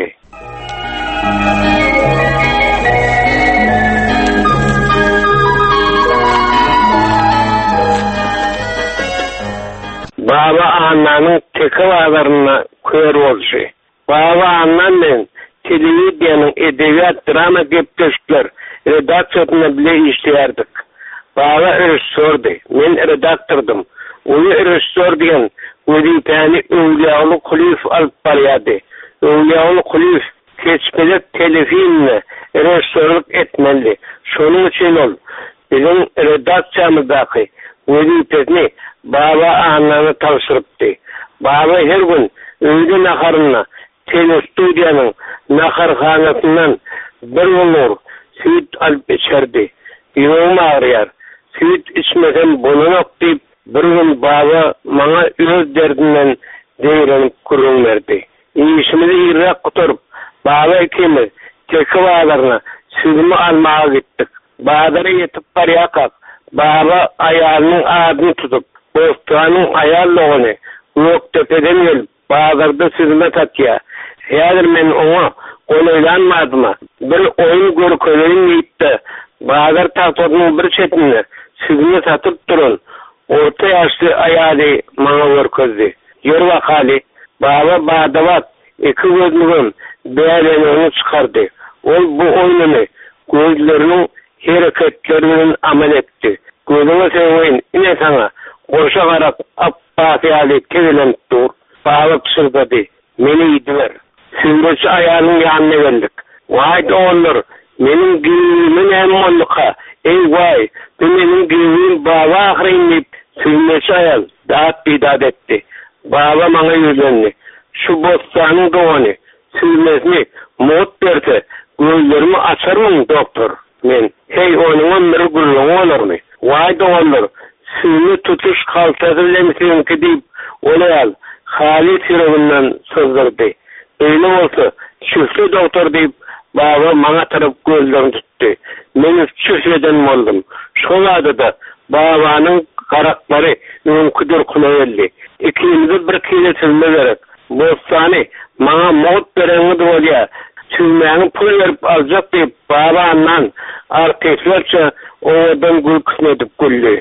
Anna'nın teki bağlarına kör oluşu. Baba Anna'nın televizyonun edebiyat drama gepleşikler redaksiyonuna bile işleyerdik. Baba rejissördü. Men redaktordum. Onu rejissör diyen vazifeni Övliyalı Kulüf alıp baryadı. Övliyalı Kulüf keçmelik telefinle rejissörlük etmeli. Şunun için ol. Bizim redaksiyamızdaki vazifesini Baba Anna'nı tavsırıptı. Baba her gün öğle naharına telestudyanın naharhanasından bir olur süt alıp içerdi. Yoğum ağrıyar. Süt içmesen bulunok deyip bir gün baba bana öz derdinden deyrenip kurun verdi. İşimizi irrak kuturup baba ikimiz teki bağlarına sütümü almaya gittik. Bağları yetip paraya kalk. Baba ayağının ağzını tutup Bostanın ayarlığını yok tepeden gelip bağlarda süzme tatya. Yadır men ona olaylanmadıma. Bir oyun görköleyim deyip de bağlar tahtodunun bir çetini süzme satıp durun. Orta yaşlı ayağı bana görközdi. Yer vakali baba bağdavat iki gözlüğün değerlerini onu çıkardı. Bu oyununu gözlerinin hareketlerinin amel etti. Gözüme sevmeyin yine sana koşa karak appasiyali tevilen dur. Bağlı pısırdadı. Meni idiler. Sündürçü ayağının yanına geldik. Vay da olur. Benim giyimimin en molluka. Ey vay. Benim giyimim baba ahreyn deyip sündürçü ayağın dağıt bidat etti. Baba bana yüzlendi. Şu bostanın doğanı süzmesini mut derse gözlerimi açar mı doktor? Men hey onun bir gülüğü olur mu? Vay da olur. Suyunu tutuş kaltası bilen ki deyip olayal hali sirogundan sözdürdü. Öyle olsa çüflü doktor deyip baba bana taraf gözlerini tuttu. Men çüfleden oldum. Şol adıda babanın karakları mümküdür kulaveldi. İkimizi bir kile sürme gerek. Bostani bana mot vereni doğruya sürmeğini pul verip alacak deyip babandan arkadaşlarca oradan gül kısmedip güldü.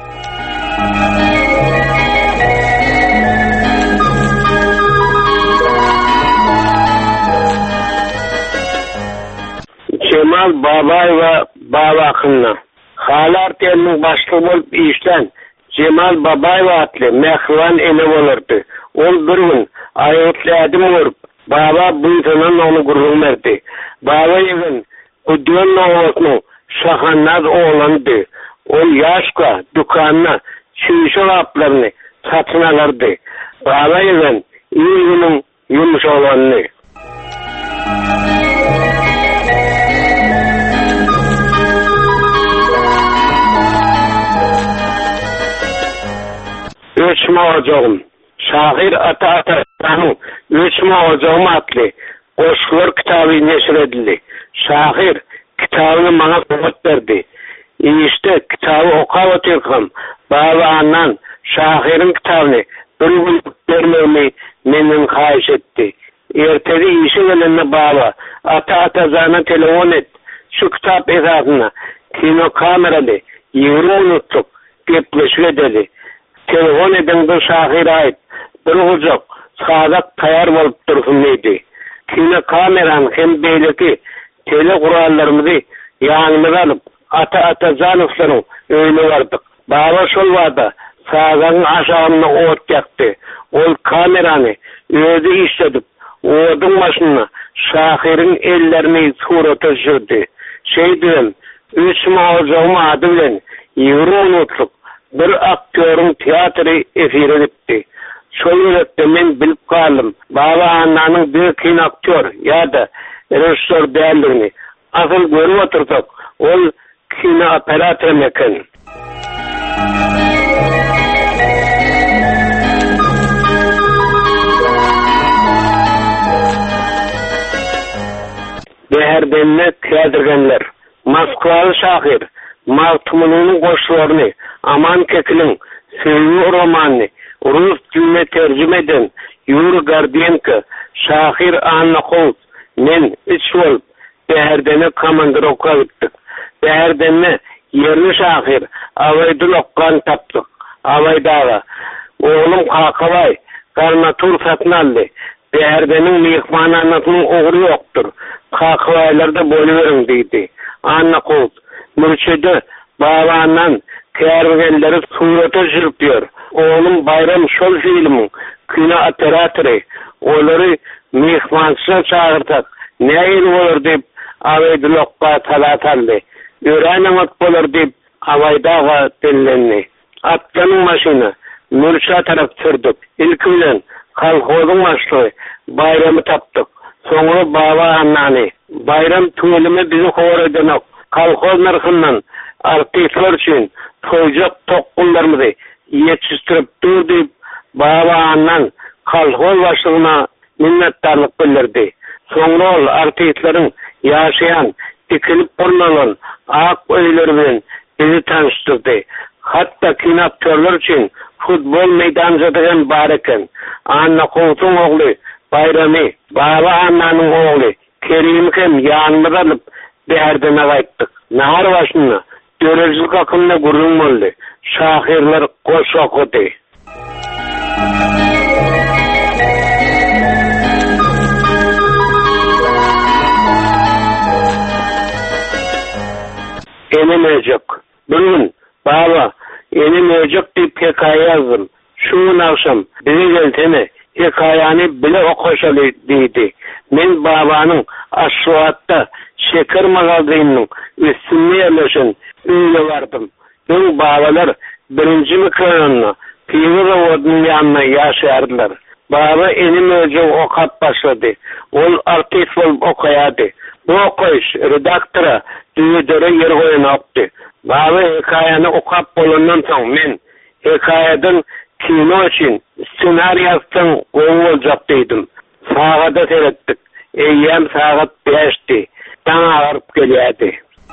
Cemal Babay ve Baba Akın'la Halar Terinin başlığı olup işten Cemal Babay ve atlı mehvan ele olurdu. Ol bir gün ayetledim olup Baba bu insanın onu gurur verdi. Baba evin bu düğün oğlusunu şahannaz oğlandı. Ol yaşka dükkanına çiğişo haplarını satın alırdı. Baba evin iyi günün yumuş olanını. Ölçme ocağım. Şahir ata ölçme ocağım atlı. Oşkulur kitabı neşir edildi. Şahir kitabını bana kuvvet verdi. İşte kitabı oka oturkam. Baba annan Şahir'in kitabını bir gün vermemi menden kahiş etti. Ertedi işe gelenine baba ata zana telefon et. Şu kitap esasına kino kameralı 20 minutluk gepleşme dedi. Telefon eden bir Şahir'e ait bir ucuk sağdak tayar olup dursun neydi. Kino kameranın hem beyleki tele kurallarımızı yanımıza alıp ata zanıfların öyle vardık. Baba şol vardı sağdağın aşağımına ot yaktı. Ol kameranı özü işledip odun başına Şahir'in ellerini surata sürdü. Diyorum, 3 mağazağımı adı bilen 20 minutluk bir aktörün tiyatri efire gitti. Şöyle men bilip kaldım. Baba Anna'nın bir kin aktör ya da rejissör değerlerini asıl görüp oturduk. Ol kino operatör mekan. Değerdenle kıyadirgenler. Moskvalı Şahir, Maltumunun koşularını, Aman Kekil'in Sevgi romanını Rus diline tercüme eden Yuri Gardienko, Şahir Anna men 3 olup Değerdene komandır oka gittik. Değerdene yerli Şahir, Avaydın okkan taptık. Avaydağa Oğlum Kakavay garnatur satın aldı. Beherdenin mihmananatının oğru yoktur. Kakavaylarda bölüverin deydi. Anna Kult, mürçede babandan kıyargelleri surata jürüpüyor. Oğlum Bayram şol filmin kino operatörü. Onları mihmansına çağırtak. Ne iyi olur deyip avaydı lokka talat aldı. Öğrenemek olur deyip avaydağa dillenni. Atlanın maşını Nurşa taraf sürdük. İlk bilen kalkozun başlığı Bayramı taptık. Sonra baba annani. Bayram tuğulimi bizi kovur edenek. Kalkoz narkından artistler için toyacak tokkullarımızı yetiştirip dur deyip baba annan kalkoz başlığına minnettarlık bildirdi. Sonra ol artistlerin yaşayan, dikilip burnalan ak öylerinin bizi tanıştırdı. Hatta kinaktörler için futbol meydancıdığın barıken Anna Kultun oğlu Bayramı, baba annanın oğlu Kerim hem yanımda alıp derdine kayttık. Nahar başına dörecilik akımda gurrum oldu. Şahirler koş okudu. Enemeyecek. Bugün baba enemeyecek bir hikaye yazdım. Şu akşam bize geltene hikayeni bile okuşalı deydi. Men babanın aşuatta şeker magazinin üstünde yerleşen üye vardım. Ben babalar birinci mikrofonla Piyri Zavod'un yanına yaşardılar. Baba enemeyecek okat başladı. Ol artist olup okuyadı. Bu okuyuş redaktora düğüdere yer koyun yaptı. Baba hikayeni okap bolundan son men hikayeden kino için senaryastan oğul olacaktıydım. Sağada seyrettik. Eyyem saat 5'ti. Bana ağırıp geliyordu.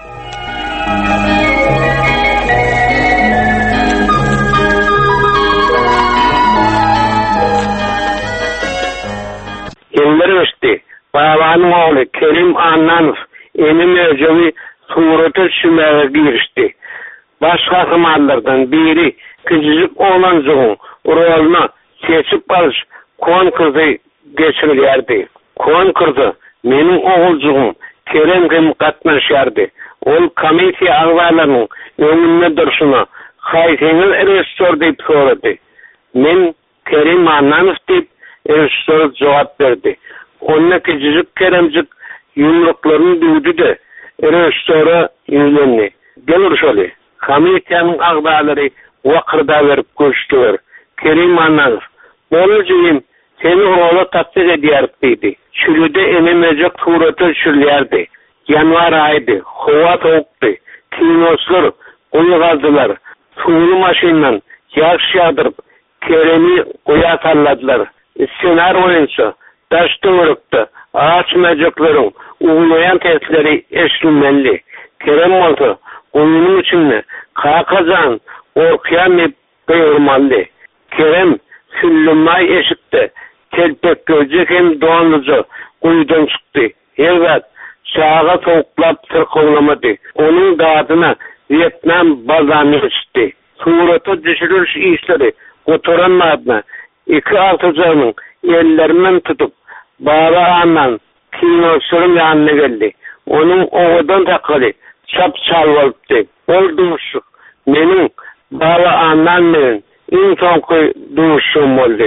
Yıllar işte babanın oğlu Kerim Annanov enim öcevi suratı şümeye girişti. Baş kahramanlardan biri küçücük oğlancığın roluna seçip alış konkursu geçirilirdi. Konkursu benim oğulcuğum Kerem hem katnaşardı. Ol komisiya ağlarının önünde duruşuna Hayseniz rejissör deyip soradı. Men Kerim Annanov deyip rejissör cevap verdi. Onunla küçücük Keremcik yumruklarını duydu da rejissöre yüzlendi. Gelir şöyle. Komisiyanın ağlarları vakırda verip görüştüler. Kerim Annanov, Bolucuyum, seni oğlu tasdik ediyarık deydi. Çürüde enemeyecek suratı çürleyerdi. Yanvar aydı, hava soğuktu. Kinoslar, kuyu gazdılar. Suyunu maşinle yağış yağdırıp Kerem'i kuya salladılar. Senar oyuncu, taş dövürüktü. Ağaç meceklerin uğulayan sesleri eşlinmeli. Kerem olsa kuyunun içinde kakazan orkayan kıyırmalı. Kerem süllümay eşikte telpek gözcek hem doğanlıca kuyudan çıktı. Evet, çağa soğuklap tırkıllamadı. Onun dağıtına Vietnam bazanı içti. Suratı düşürüş işleri oturanmadığına iki altıcağının ellerinden tutup baba annan kinosunun yanına geldi. Onun oğudan takılı çap çalvalıptı. Oldumuşuk. Benim baba annan benim en sonki duşum oldu.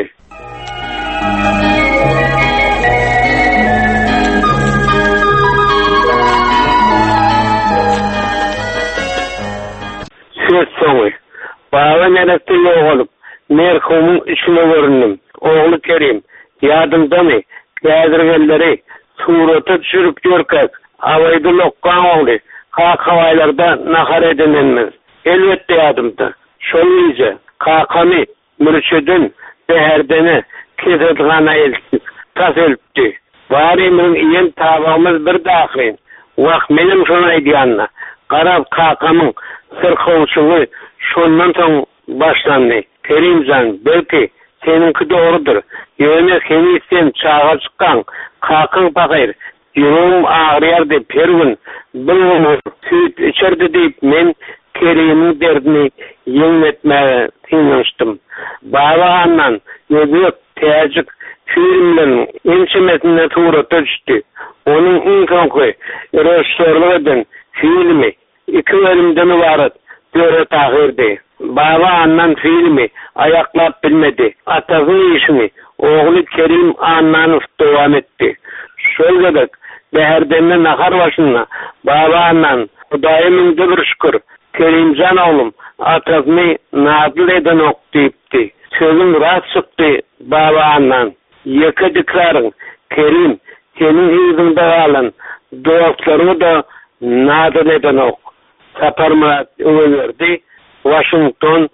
Söz sonu. Baba nerede yok olup merhumun içine göründüm. Oğlu Kerim yardımda mı? Geldirgenleri suratı çürüp görkek. Avaydı lokkan oldu. Kakavaylarda nahar edinilmez. Elbette yardımda. Şol iyice kakanı mürşidin beherdeni kesetgana elttik. Tas eltti. Var emrin iyen tabağımız bir dahilin. Vak benim şuna ediyanla. Karab kakamın sırkavuşunu şundan son başlandı. Kerimcan belki seninki doğrudur. Yöne seni isten çağa çıkan kakın bakayır. Yüreğim ağrıyar deyip her gün bir süt içerdi deyip men Kerim'in derdini yenletmeye tinmiştim. Baba surata düştü. Onun inkonku rejissörlük eden filmi 2 bölümden ibaret göre tahirdi. Baba annan filmi ayaklap bilmedi. Atası işini oğlu Kerim Annanov devam etti. Şol gedek Beherdem'den nahar başına baba annan Hudayımın bir şükür Kerimcan oğlum atasını nadıl eden ok deyipti. Sözüm rahat çıktı baba annan. Yaka dikrarın Kerim senin hizminde kalın dostlarını da nadıl eden ok. Sapar Murat Üniversitesi Washington.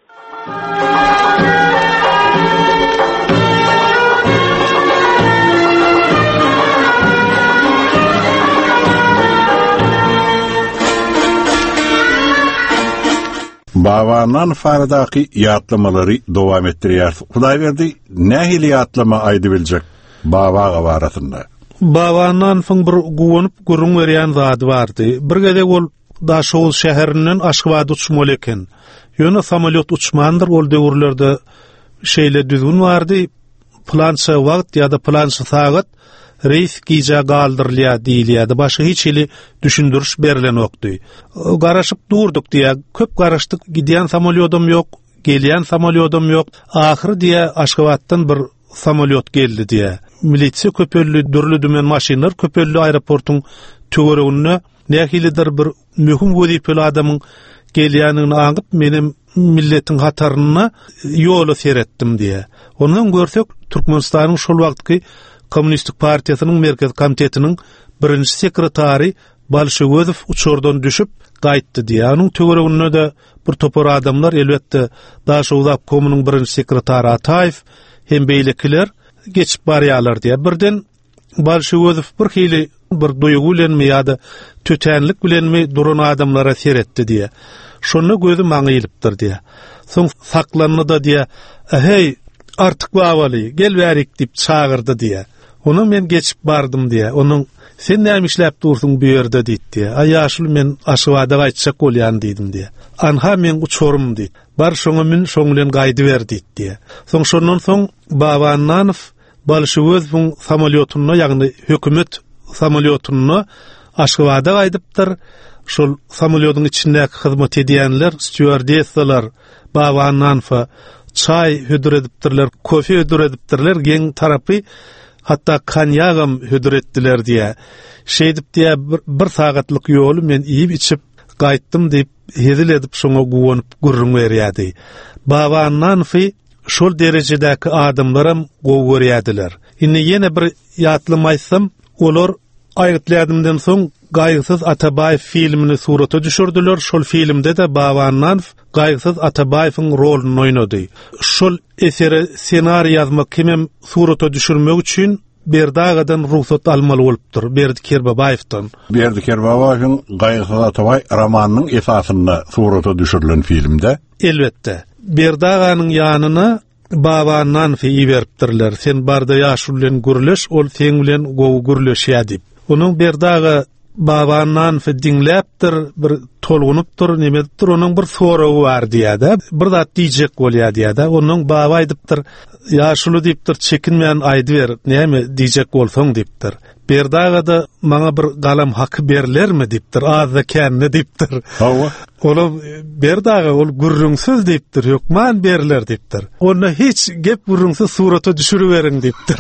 Babandan faradaki yatlamaları devam ettiriyor. Hudaýberdi nähili yatlama aýdy biljek baba barasynda. Babandan soň bir gowunup gurrun berýän zady bardy. Bir gede ol Daşoğuz şäherinden Aşgabat'a uçmaly eken. Ýöne samolyot uçmandyr, ol döwürlerde şeýle düzgün bardy. Plança wagt ýa-da plança sagat reis gija galdyrylýar diýilýärdi. Başga hiç ili düşündürüş berilen okdy. Garaşyp durduk diýä, köp garaşdyk, gidýän samolyotum ýok, gelýän samolyotum ýok. Ahyry diýä Aşgabatdan bir samolyot geldi diýä. Milisiýa köpelli dürlü dümen maşinlar köpelli aeroportun töwereginde nähilidir bir möhüm wezipeli adamyň gelýänini aňyp menim milletin hataryna ýoly seretdim diýä. Onuň görsek Türkmenistanyň şol wagtky Kommunistik Partiýasynyň merkez komitetiniň birinji sekretary Balşegozow uçurdan düşüp gaýtdy diýä. Onuň töwereginde de bir topar adamlar elbetde Daşoğuz obkomunyň birinji sekretary Ataýew hem beýlekiler geçip barýarlar diýä. Birden Balşegozow bir hili bir duýgu bilen mi ýa-da tötenlik bilen mi duran adamlara seretdi diýä. Şonu gözüm aňylypdyr diýä. Soň saklandy da diýä, "Hey, artyk babaly, gel bärik" diýip çağırdy diýä. Onu men geçip bardym diýä. Onuň "Sen näme işläp durdyň bu ýerde" diýdi diýä. "Aýaşyl men Aşgabat'a gaýtjak bolýan" diýdim diýä. "Anha men uçurum" diýdi. "Bar şoňa men şoň bilen gaýdy ber" diýdi diýä. Soň şondan soň Baba Annanow Balşegozowyň samolyotuny, ýagny hökümet samolyotuny Aşgabat'a gaýdypdyr. Şol samolyotyň içindäki hyzmat edýänler, stewardessalar Baba Annanowa çay hödür edipdirler, kofe hödür edipdirler, geň tarapy hatta kanyagam hödür etdiler diýä. Şeýdip diýä, bir sagatlyk ýoly men iýip içip gaýtdym diýip hezil edip şoňa gowunup gurrun berýärdi. Baba Annanow şol derejedäki adamlaram gow görýärdiler. Indi ýene bir ýatlamaýsam, olar aýrytladymdan soň Gaýgysyz Atabaýew filmini surata düşürdiler. Şol filmde de Baba Annanow Gaýgysyz Atabaýewiň rolunu oýnady. Şol eseri senari ýazmak kimem surata düşürmek üçin Berdagadan ruhsat almaly bolupdyr. Berdiker Babaýewden. Berdiker Babaýewiň Gaýgysyz Atabaýew romanynyň esasynda surata düşürilen filmde. Elbetde. Berdaganyň ýanyna Baba Annanow iberipdirler. Sen barda ýaşul bilen gürleş, ol sen bilen gowy gürleşýär diýip. Onuň Berdaga Baba Annanow dinläpdir, bir tolgunupdyr, nimedipdir, onuň bir soragy bar diýär-de, bir zat diýjek bolýar diýär-de. Onuň baba aýdypdyr, ýaşuly diýipdir, çekinmän aýdy ber, näme diýjek bolsaň diýipdir. Berdaga da maňa bir galam haky berlermi diýipdir, az da känne diýipdir. Hawa. Ola Berdaga ol gurrunsyz diýipdir, ýok man berler diýipdir. Ona hiç gep gurrunsyz surata düşürüberiň diýipdir.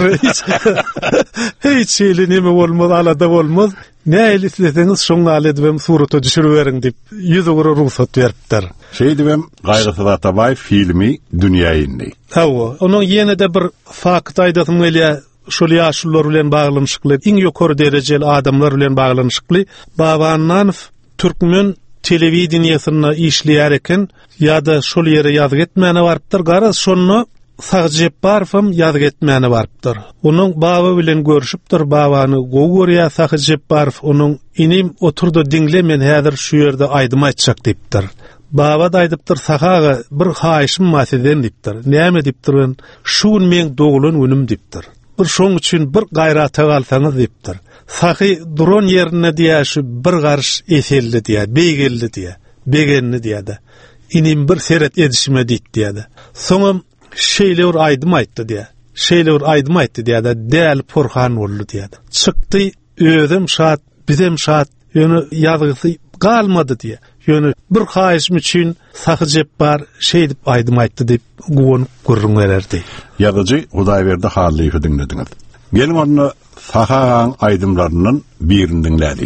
Hiç şeýle näme bolmaz, alada bolmaz. Näil isleseňiz şoňa aledibem surata düşürüberiň diýip ýüzüňe ruhsat beripdir. Şeýdibem Gaýgysyz Atabaýew filmi dünýä indi. Hawa, onuň ýene-de bir fakt aýdasym gelýär. Şol ýaşullar bilen baglanyşykly, iň ýokary derejeli adamlar bilen baglanyşykly. Baba Annanow türkmen telewizioniýasyna işleýär eken, ýa-da şol ýere ýazyk etmäne barpdyr. Garaz şonu Sahyjepbarow ýazyk etmäne barpdyr. Onuň baba bilen görüşipdir, babany gowy görýär Sahyjepbarow. Onuň inim oturdy dinle, men häzir şu ýerde aýdym aýtjak diýipdir. Baba da aýdypdyr, "Sahaga bir haýşym var sizden" diýipdir. "Näme diýipdir? Ben şu gün men dogulun günüm" diýipdir. "Bir şoň üçin bir gaýrata galsaňyz" diýipdir. Sahy duran ýerine diýär, şu bir garş eseldi diýär, beýgeldi diýär, begenni diýär. Inim bir seret edişime diýdi diýär. Soňam şeýle bir aýdym aýtdy diýär. şeyler aýdym aýtdy diýdi, däl Porhan boldy diýdi. Çykdy, özüm şat, bizem şat, ýöne ýazgysy galmady diýe. Ýöne bir haýyşym üçin sahy jep bar, şey dip aýdym aýtdy diýip gowunyp gurrun bererdi. Ýazyjy Hudaýberdi Hallyhy dinlediňiz. Gelin onu sahaň aýdymlarynyň birini dinlädik.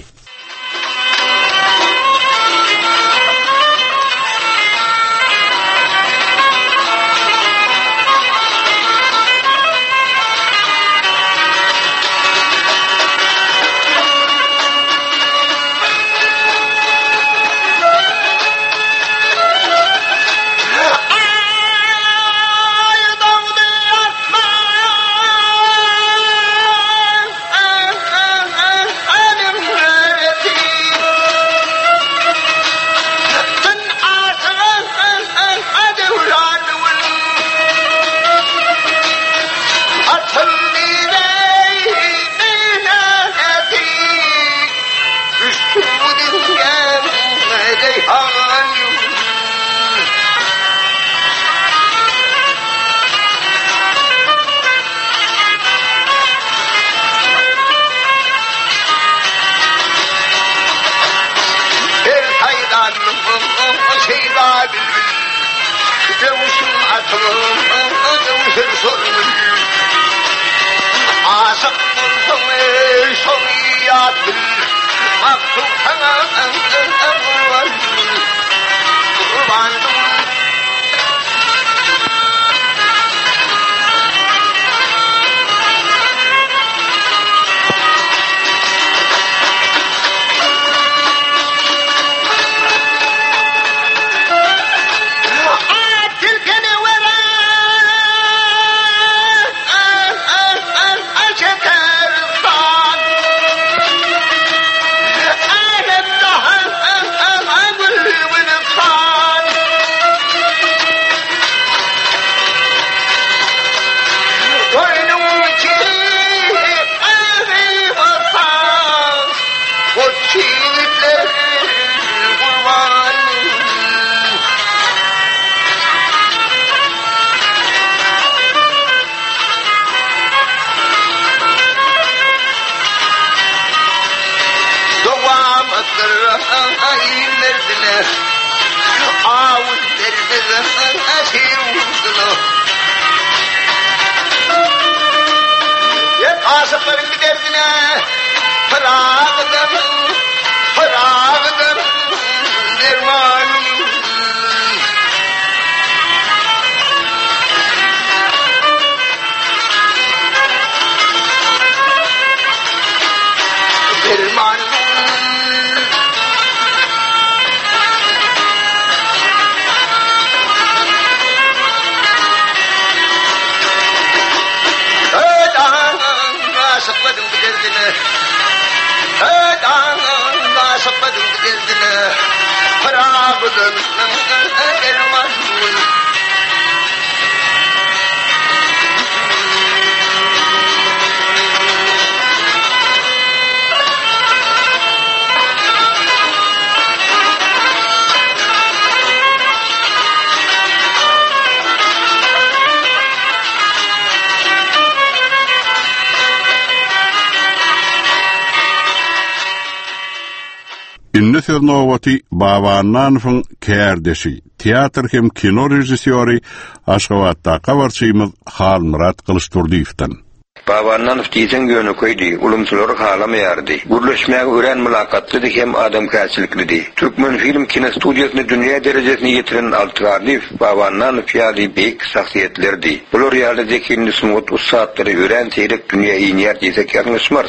Inne Sörnovati Babananfın kärdeşi, teatr hem kino rejissori Aşgabatda kavarçymyz Halmurat Kılıçdurdiýewden. Babananov diýen göni koýdy, ulumçylar halamayardy. Gurleşmäge ören mülakatly hem adamkäçilikli. Türkmen film kino studiýasyny dünýä derejesine ýetiren Altıgarliw Babananov ýaly beýik şahsiýetlerdi. Bular ýaly kino sunut usatlary ören teýrek dünýä ýenýär diýsek ýalňyşmaz.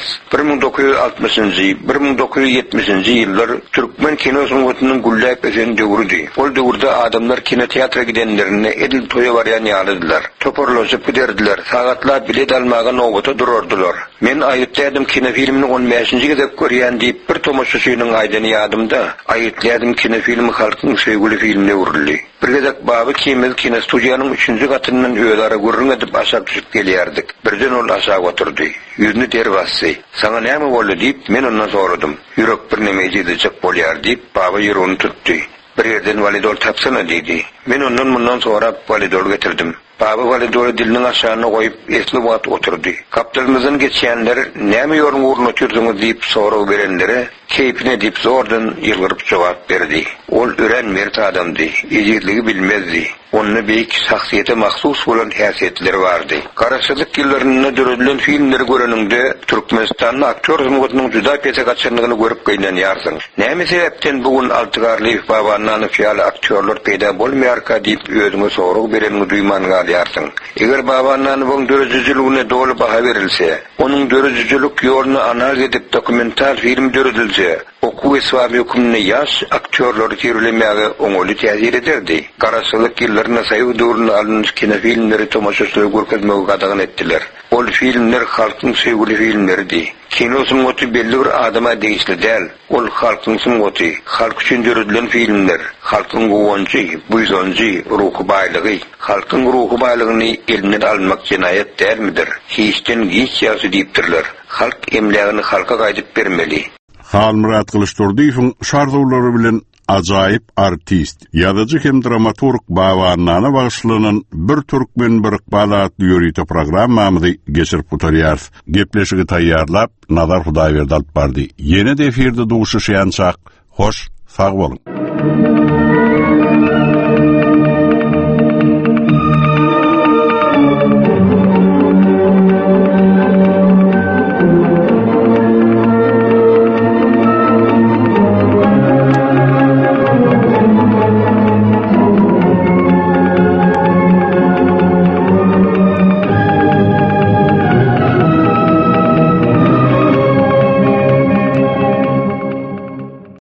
1960-njy, 1970-njy ýyllar Türkmen kino sunutynyň gulläp esen döwrüdi. Ol döwürde adamlar kino teatra gidenlerini edil toýa barýan ýalydylar. Toporlaşyp giderdiler. Sagatlar bilet almagan nowbata durardylar. Men aýytladım kino filmini 15-nji gezep görýän diýip bir tomoşaçynyň aýdyny ýadymda. Aýytladım kino filmi halkyň söýgüli filmine urildi. Bir gezek baby kimil kino studiýanyň 3-nji gatyndan öýdara gurrun edip aşağı düşüp gelýärdik. Birden ol aşağı oturdy. Ýüzüni ter bassy. "Saňa näme boldy?" diýip men ondan soradym. "Ýürek bir näme edýek bolýar" diýip baby ýürüni tutdy. Bir yerden validol tapsana diýdi. Men ondan mundan sonra validol getirdim. Baba Validore dilinin aşağına koyup esli vaat oturdu. Kaptanımızın geçenler näme ýolun uğruna türdüňiz diýip soraw berenlere keypine diýip zordan ýylgyryp jogap berdi. Ol ören mert adamdy, ejizligi bilmezdi. Onun beýik şahsiýete mahsus bolan häsiýetleri bardy. Garaşylyk ýyllaryna döredilen filmleri göreninde Türkmenistanyň aktyor hizmetiniň juda pese gaçanlygyny görüp gaýnanýarsyň. Näme sebepden bugun Altygarly Babanyň fiýaly aktyorlar peýda bolmaýarka diýip özüňe soraw berenini duýman galýarsyň. Eger Babanyň bu döredijiligine dogry baha berilse, onuň döredijilik ýoluna analiz edip dokumental film döredilse, oku eswaby hükümne ýaş aktyorlary ýerlemäge oňuly täsir ederdi. Garaşylyk ýyllaryna saýy döwrüne alınmış kino filmleri tomaşaçylara görkezmegi gadagan etdiler. Ol filmler halkyň söýgüli filmlerdi. Kino sunmaty belli bir adama degişli däl. Ol halkyň sunmaty, halk üçin döredilen filmler, halkyň gowanjy, buýzanjy ruhy baýlygy, halkyň ruhy baýlygyny elinden almak jinayet dälmidir? Hiçden giç ýazy diýipdirler. Halk emlegini halka gaýdyp bermeli. Halmurat Kılıçdaroğlu'nun şardowlary bilen ajaýyp artist, ýazyjy hem dramaturg Babanyna bagşlygynyň bir türkmen bir balat ýörüýte programmamy geçirip oturýar. Gepleşigi taýýarlap Nazar Hudaýberdi alyp bardy. Ýene de efirde duşuşýançak. Hoş, sag bolun.